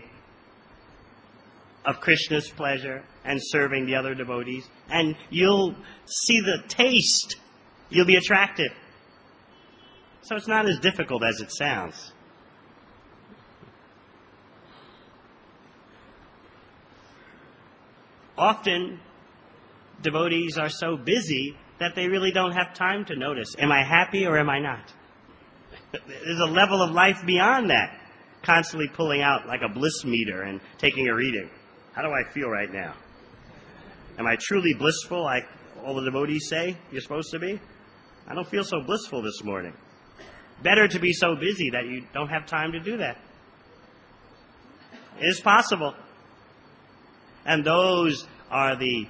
of Krishna's pleasure and serving the other devotees. And you'll see the taste. You'll be attracted. So it's not as difficult as it sounds. Often, devotees are so busy that they really don't have time to notice, am I happy or am I not? There's a level of life beyond that, constantly pulling out like a bliss meter and taking a reading. How do I feel right now? Am I truly blissful like all the devotees say you're supposed to be? I don't feel so blissful this morning. Better to be so busy that you don't have time to do that. It is possible. And those are the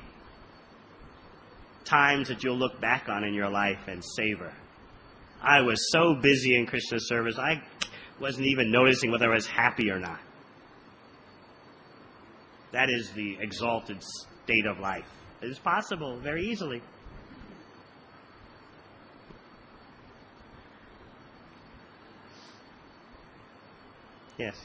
times that you'll look back on in your life and savor. I was so busy in Krishna service, I wasn't even noticing whether I was happy or not. That is the exalted state of life. It is possible very easily. Yes.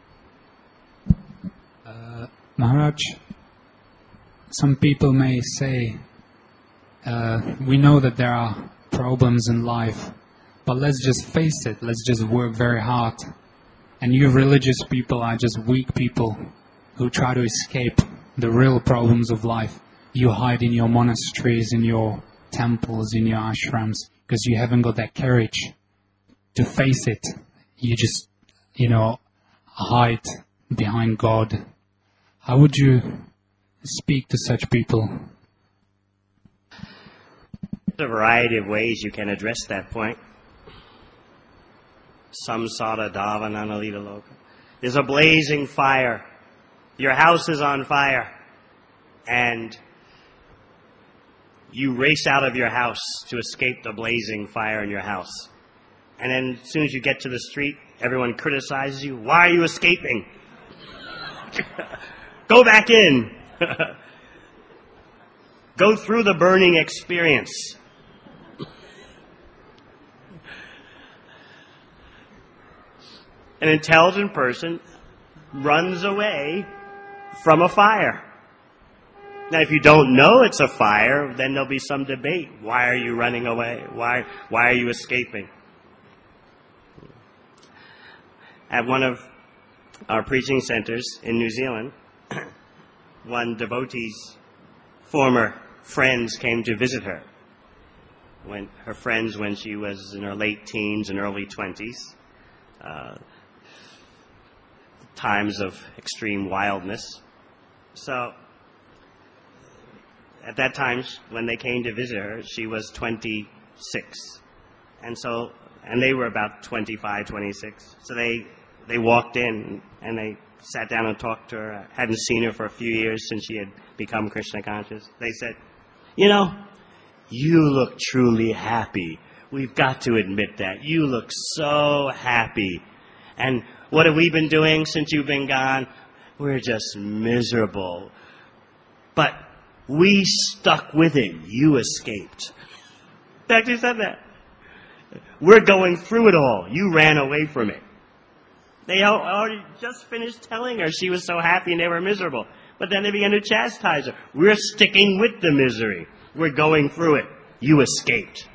Maharaj, some people may say, we know that there are problems in life, but let's just face it, let's just work very hard. And you religious people are just weak people who try to escape the real problems of life. You hide in your monasteries, in your temples, in your ashrams, because you haven't got that courage to face it. You just, hide behind God. How would you speak to such people? There's a variety of ways you can address that point. Samsara davananalita loka. There's a blazing fire. Your house is on fire. And you race out of your house to escape the blazing fire in your house. And then as soon as you get to the street, everyone criticizes you. Why are you escaping? Go back in. Go through the burning experience. An intelligent person runs away from a fire. Now, if you don't know it's a fire, then there'll be some debate. Why are you running away? Why are you escaping? At one of our preaching centers in New Zealand, one devotee's former friends came to visit her. When she was in her late teens and early 20s, times of extreme wildness. So, at that time, when they came to visit her, she was 26. And they were about 25, 26. So they walked in and they sat down and talked to her. I hadn't seen her for a few years since she had become Krishna conscious. They said, you look truly happy. We've got to admit that. You look so happy. And what have we been doing since you've been gone? We're just miserable. But we stuck with it. You escaped. They actually said that. We're going through it all. You ran away from it. They already just finished telling her she was so happy and they were miserable. But then they began to chastise her. We're sticking with the misery. We're going through it. You escaped.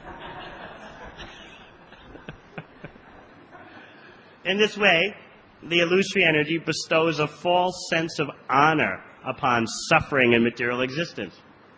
In this way, the illusory energy bestows a false sense of honor upon suffering in material existence.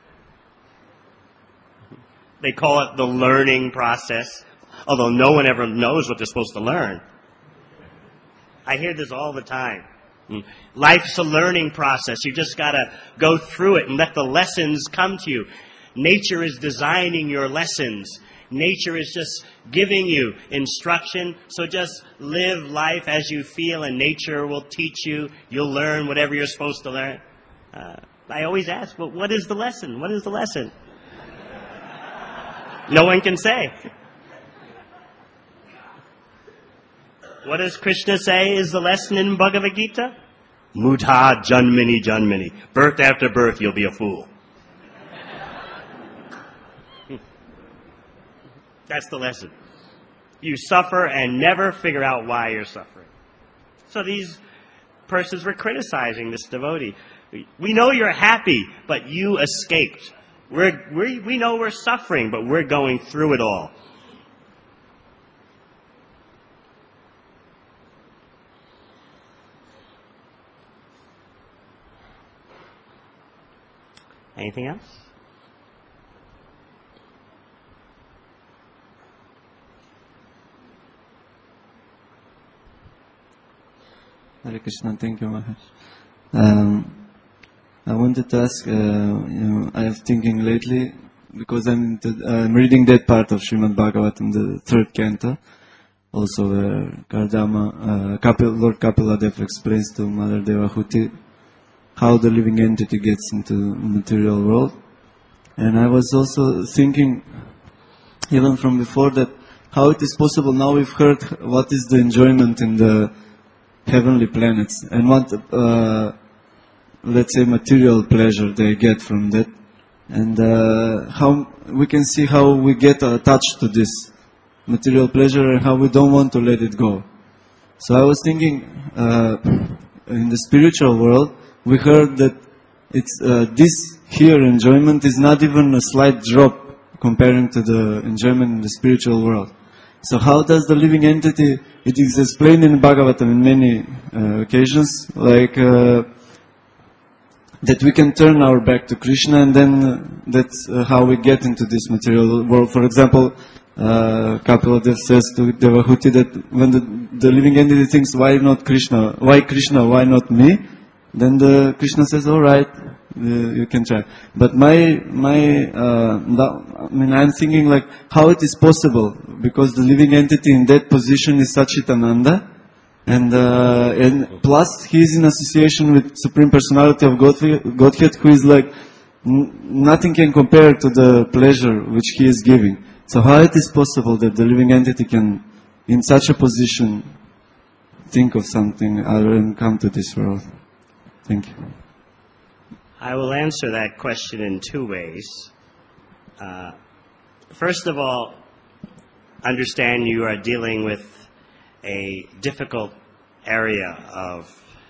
They call it the learning process, although no one ever knows what they're supposed to learn. I hear this all the time. Life's a learning process. You just got to go through it and let the lessons come to you. Nature is designing your lessons. Nature is just giving you instruction. So just live life as you feel, and nature will teach you. You'll learn whatever you're supposed to learn. I always ask, well, what is the lesson? What is the lesson? No one can say. What does Krishna say is the lesson in Bhagavad Gita? Mudha janmani janmani. Birth after birth, you'll be a fool. That's the lesson. You suffer and never figure out why you're suffering. So these persons were criticizing this devotee. We know you're happy, but you escaped. We know we're suffering, but we're going through it all. Anything else? Hare Krishna, thank you, Maharaj. I wanted to ask, I have thinking lately, because I'm reading that part of Srimad Bhagavatam, the third canto, also where Lord Kapila explains to Mother Devahuti how the living entity gets into material world. And I was also thinking, even from before, that how it is possible, now we've heard what is the enjoyment in the heavenly planets, and what, let's say, material pleasure they get from that, and how we can see how we get attached to this material pleasure and how we don't want to let it go. So I was thinking, in the spiritual world, we heard that it's this here enjoyment is not even a slight drop comparing to the enjoyment in the spiritual world. So how does the living entity, it is explained in Bhagavatam in many occasions, like that we can turn our back to Krishna, and then that's how we get into this material world. For example, Kapila Dev says to Devahuti that when the living entity thinks, why not Krishna, why not me? Then Krishna says, all right, you can try. But I'm thinking like how it is possible, because the living entity in that position is Satchitananda, and plus he is in association with Supreme Personality of Godhead, who is like nothing can compare to the pleasure which he is giving. So how it is possible that the living entity can, in such a position, think of something other than come to this world? Thank you. I will answer that question in two ways. First of all, understand you are dealing with a difficult area of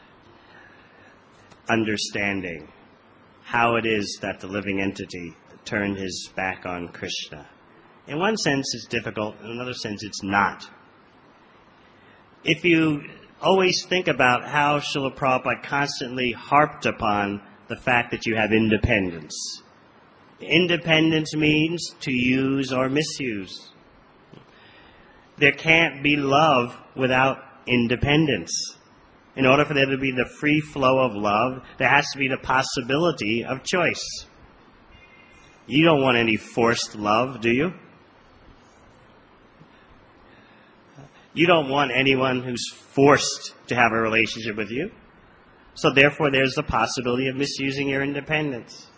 understanding how it is that the living entity turned his back on Krishna. In one sense, it's difficult. In another sense, it's not. If you always think about how Srila Prabhupada constantly harped upon the fact that you have independence. Independence means to use or misuse. There can't be love without independence. In order for there to be the free flow of love, there has to be the possibility of choice. You don't want any forced love, do you? You don't want anyone who's forced to have a relationship with you. So therefore, there's the possibility of misusing your independence.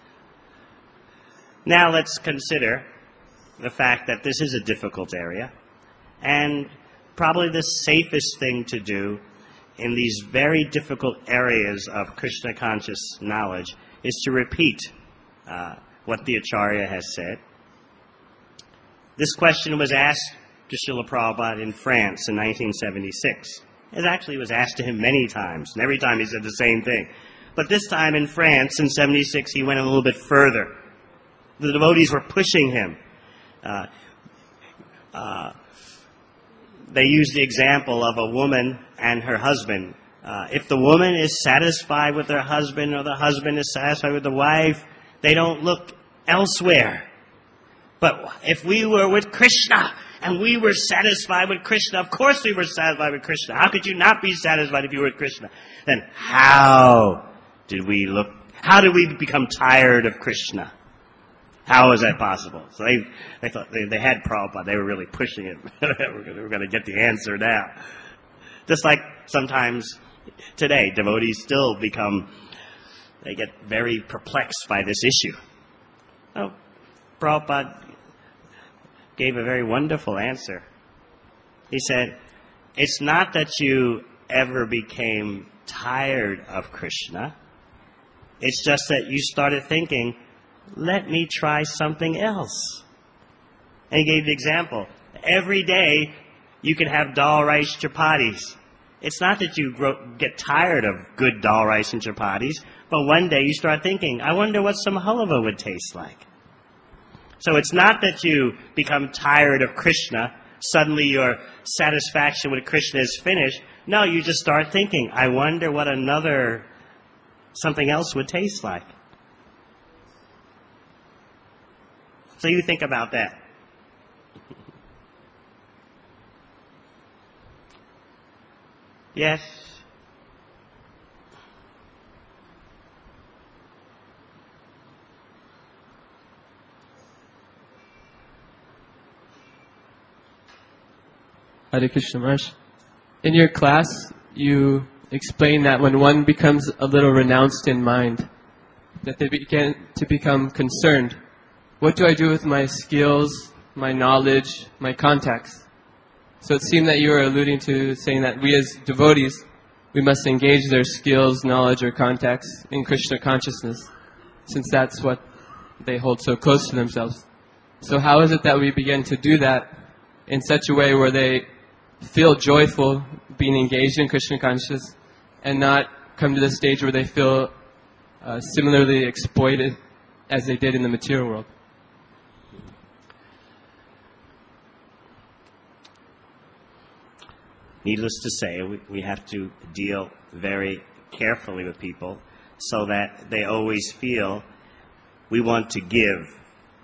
Now let's consider the fact that this is a difficult area, and probably the safest thing to do in these very difficult areas of Krishna conscious knowledge is to repeat what the Acharya has said. This question was asked to Srila Prabhupada in France in 1976. It actually was asked to him many times, and every time he said the same thing. But this time in France in 76, he went a little bit further. The devotees were pushing him. They used the example of a woman and her husband. If the woman is satisfied with her husband, or the husband is satisfied with the wife, they don't look elsewhere. But if we were with Krishna, and we were satisfied with Krishna, of course we were satisfied with Krishna. How could you not be satisfied if you were with Krishna? Then how did we become tired of Krishna? How is that possible? So they thought they had Prabhupada. They were really pushing it. We're going to get the answer now. Just like sometimes today, devotees still they get very perplexed by this issue. Oh, Prabhupada gave a very wonderful answer. He said, it's not that you ever became tired of Krishna. It's just that you started thinking, let me try something else. And he gave the example. Every day you can have dal rice chapatis. It's not that you get tired of good dal rice and chapatis, but one day you start thinking, I wonder what some halva would taste like. So it's not that you become tired of Krishna, suddenly your satisfaction with Krishna is finished. No, you just start thinking, I wonder what something else would taste like. So you think about that. Yes? Hare Krishna Maharaj. In your class, you explain that when one becomes a little renounced in mind, that they begin to become concerned. What do I do with my skills, my knowledge, my contacts? So it seemed that you were alluding to saying that we as devotees, we must engage their skills, knowledge, or contacts in Krishna consciousness, since that's what they hold so close to themselves. So how is it that we begin to do that in such a way where they feel joyful being engaged in Krishna consciousness and not come to the stage where they feel similarly exploited as they did in the material world? Needless to say, we have to deal very carefully with people so that they always feel we want to give.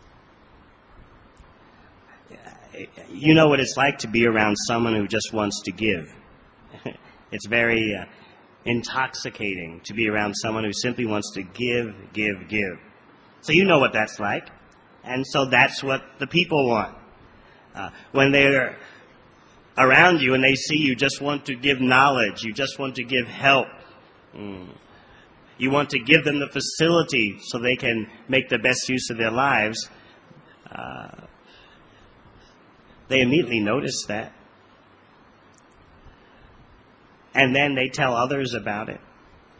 You know what it's like to be around someone who just wants to give. It's very intoxicating to be around someone who simply wants to give. So you know what that's like. And so that's what the people want. When they're around you and they see you just want to give knowledge, you just want to give help, you want to give them the facility so they can make the best use of their lives, they immediately notice that. And then they tell others about it.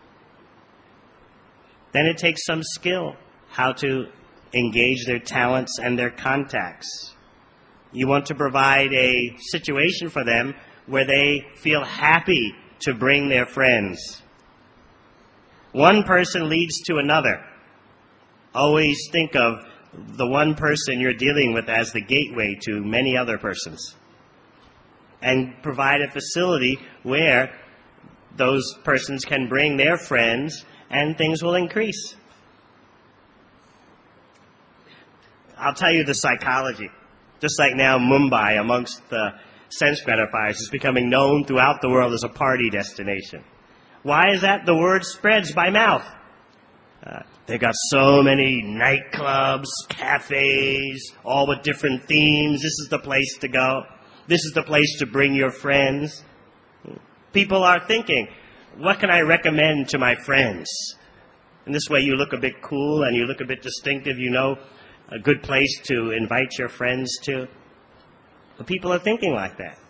Then it takes some skill how to engage their talents and their contacts. You want to provide a situation for them where they feel happy to bring their friends. One person leads to another. Always think of the one person you're dealing with as the gateway to many other persons. And provide a facility where those persons can bring their friends and things will increase. I'll tell you the psychology. Just like now Mumbai, amongst the sense gratifiers, is becoming known throughout the world as a party destination. Why is that? The word spreads by mouth. They've got so many nightclubs, cafes, all with different themes. This is the place to go. This is the place to bring your friends. People are thinking, what can I recommend to my friends? And this way you look a bit cool and you look a bit distinctive. You know a good place to invite your friends to. But people are thinking like that.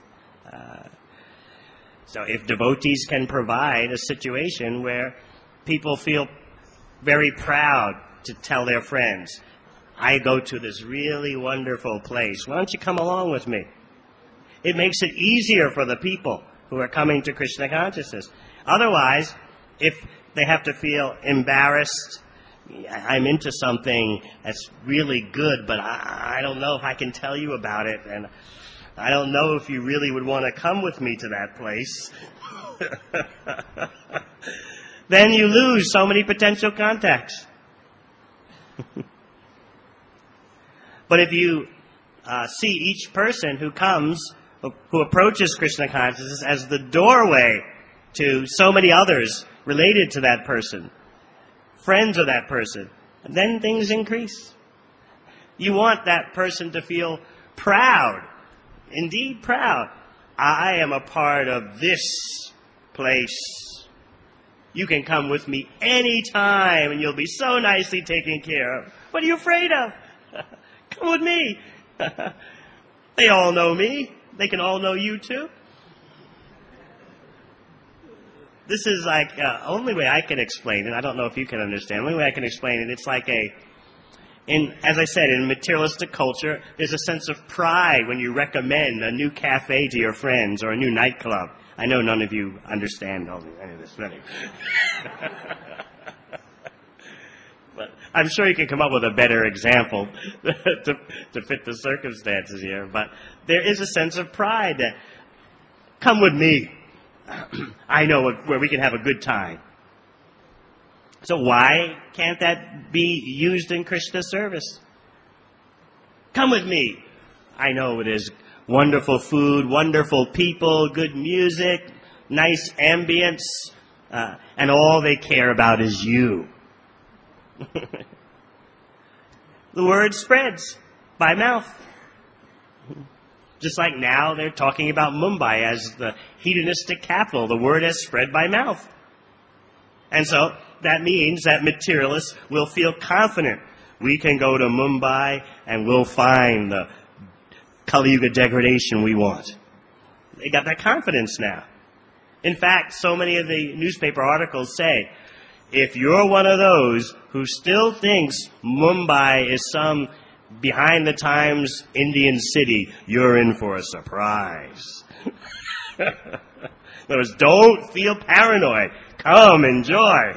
So if devotees can provide a situation where people feel very proud to tell their friends, I go to this really wonderful place. Why don't you come along with me? It makes it easier for the people who are coming to Krishna consciousness. Otherwise, if they have to feel embarrassed, I'm into something that's really good, but I don't know if I can tell you about it, and I don't know if you really would want to come with me to that place. Then you lose so many potential contacts. But if you see each person who comes, who approaches Krishna consciousness as the doorway to so many others related to that person, friends of that person, then things increase. You want that person to feel proud, indeed proud. I am a part of this place. You can come with me anytime and you'll be so nicely taken care of. What are you afraid of? Come with me. They all know me. They can all know you too. This is like, only way I can explain it, I don't know if you can understand, the only way I can explain it, it's like as I said, in materialistic culture, there's a sense of pride when you recommend a new cafe to your friends or a new nightclub. I know none of you understand any of this, really. But I'm sure you can come up with a better example to fit the circumstances here. But there is a sense of pride that, come with me. I know where we can have a good time. So why can't that be used in Krishna service? Come with me. I know there's wonderful food, wonderful people, good music, nice ambience, and all they care about is you. The word spreads by mouth. Just like now they're talking about Mumbai as the hedonistic capital. The word has spread by mouth. And so that means that materialists will feel confident. We can go to Mumbai and we'll find the Kali Yuga degradation we want. They got that confidence now. In fact, so many of the newspaper articles say, if you're one of those who still thinks Mumbai is some behind the times Indian city, you're in for a surprise. In other words, don't feel paranoid. Come, enjoy.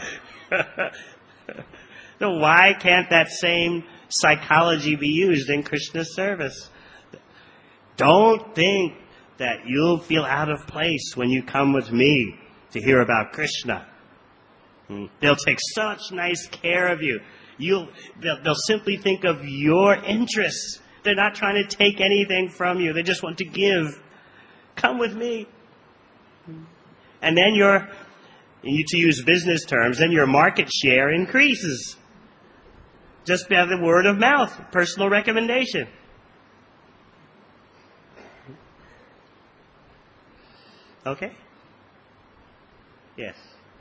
So why can't that same psychology be used in Krishna service? Don't think that you'll feel out of place when you come with me to hear about Krishna. They'll take such nice care of you. They'll simply think of your interests. They're not trying to take anything from you. They just want to give. Come with me. And then to use business terms, then your market share increases. Just by the word of mouth, personal recommendation. Okay? Yes.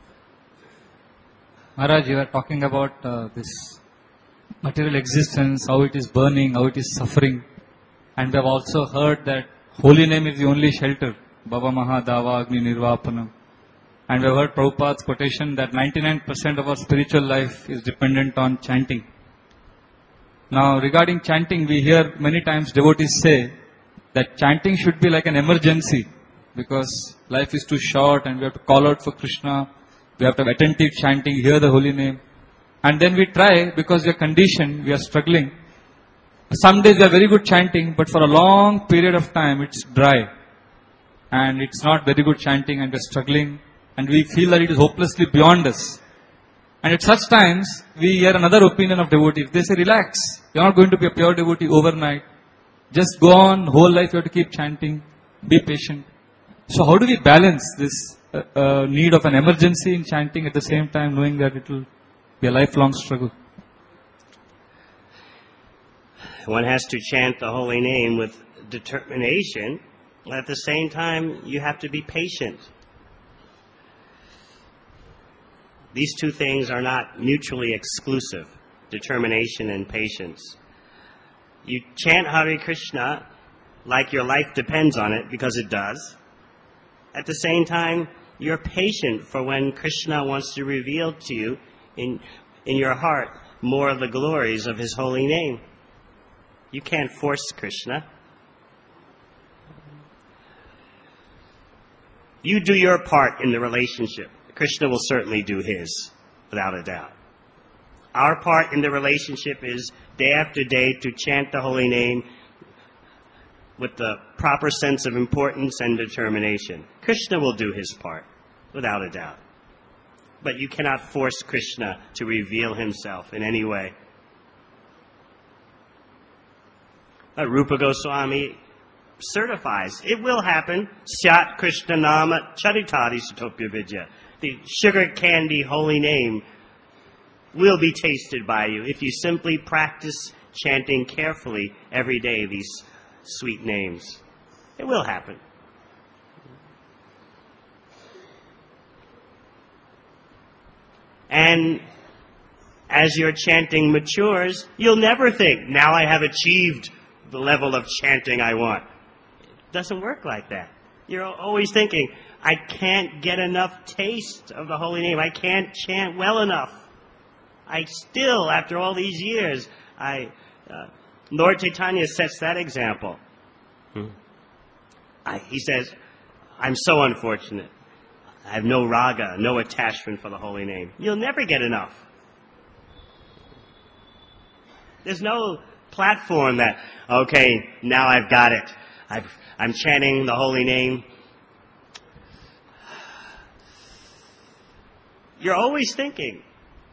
Maharaj, you are talking about this material existence, how it is burning, how it is suffering. And we have also heard that holy name is the only shelter. Bhava Maha Dava Agni Nirvapanam. And we have heard Prabhupada's quotation that 99% of our spiritual life is dependent on chanting. Now, regarding chanting, we hear many times devotees say that chanting should be like an emergency because life is too short and we have to call out for Krishna. We have to have attentive chanting, hear the holy name. And then we try, because we are conditioned, we are struggling. Some days we are very good chanting, but for a long period of time it's dry. And it's not very good chanting and we are struggling. And we feel that it is hopelessly beyond us. And at such times, we hear another opinion of devotees. They say, relax. You are not going to be a pure devotee overnight. Just go on, whole life you have to keep chanting. Be patient. So how do we balance this need of an emergency in chanting at the same time knowing that it will be a lifelong struggle? One has to chant the holy name with determination. At the same time, you have to be patient. These two things are not mutually exclusive, determination and patience. You chant Hare Krishna like your life depends on it, because it does. At the same time, you're patient for when Krishna wants to reveal to you in your heart more of the glories of His holy name. You can't force Krishna. You do your part in the relationship. Krishna will certainly do His, without a doubt. Our part in the relationship is day after day to chant the holy name with the proper sense of importance and determination. Krishna will do His part, without a doubt. But you cannot force Krishna to reveal Himself in any way. Rupa Goswami certifies it will happen. Syat Krishna Nama Charitadi Satopya Vidya. The sugar candy holy name will be tasted by you if you simply practice chanting carefully every day these sweet names. It will happen. And as your chanting matures, you'll never think, now I have achieved the level of chanting I want. It doesn't work like that. You're always thinking, I can't get enough taste of the holy name. I can't chant well enough. I still, after all these years, Lord Chaitanya sets that example. He says, I'm so unfortunate. I have no raga, no attachment for the holy name. You'll never get enough. There's no platform that, okay, now I've got it. I'm chanting the holy name. You're always thinking,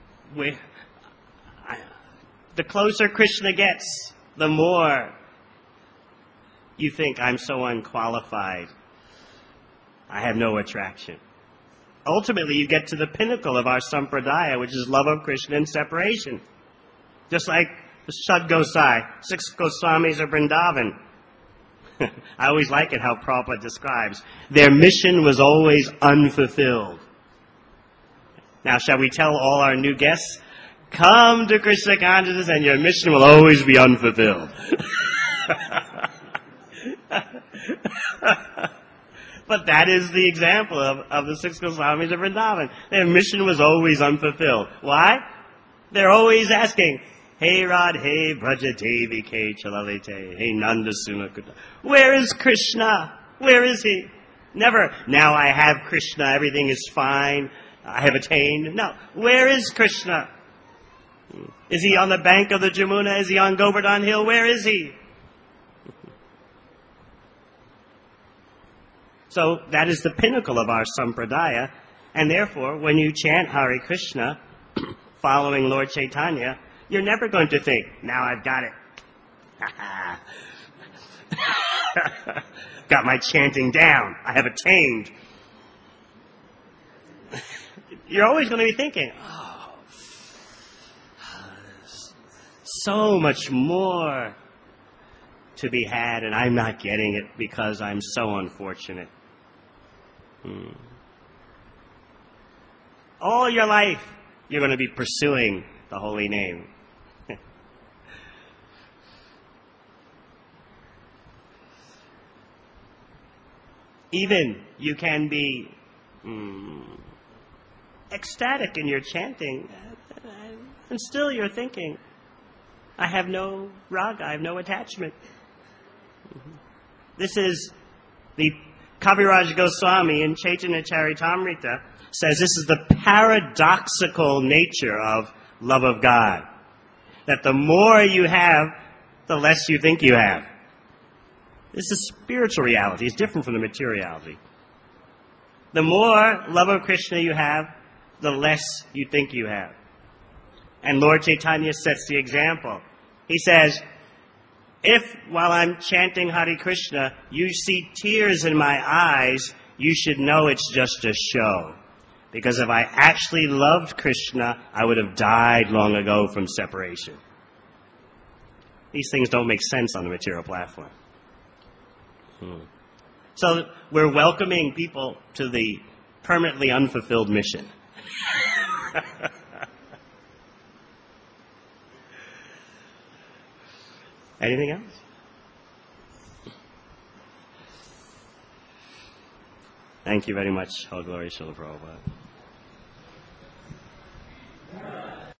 the closer Krishna gets, the more you think, I'm so unqualified. I have no attraction. Ultimately, you get to the pinnacle of our sampradaya, which is love of Krishna and separation. Just like the Shad Gosai, 6 Goswamis of Vrindavan. I always like it how Prabhupada describes. Their mission was always unfulfilled. Now, shall we tell all our new guests, come to Krishna consciousness and your mission will always be unfulfilled. But that is the example of the 6 Goswamis of Vrindavan. Their mission was always unfulfilled. Why? They're always asking, Hey Radhe Braja Devi Ke Chalalite, Hey Nanda Sunakuta. Where is Krishna? Where is he? Never, now I have Krishna, everything is fine, I have attained. No, where is Krishna? Is he on the bank of the Jamuna? Is he on Govardhan Hill? Where is he? So that is the pinnacle of our sampradaya, and therefore, when you chant Hare Krishna, following Lord Chaitanya, you're never going to think, now I've got it. Got my chanting down. I have attained. You're always going to be thinking, so much more to be had, and I'm not getting it because I'm so unfortunate. All your life, you're going to be pursuing the holy name. Even you can be ecstatic in your chanting, and still you're thinking, I have no raga, I have no attachment. This is the Kaviraj Goswami in Chaitanya Charitamrita says this is the paradoxical nature of love of God. That the more you have, the less you think you have. This is spiritual reality. It's different from the materiality. The more love of Krishna you have, the less you think you have. And Lord Chaitanya sets the example. He says, if while I'm chanting Hare Krishna, you see tears in my eyes, you should know it's just a show. Because if I actually loved Krishna, I would have died long ago from separation. These things don't make sense on the material platform. So we're welcoming people to the permanently unfulfilled mission. Anything else? Thank you very much. All glory, Srila Prabhupada.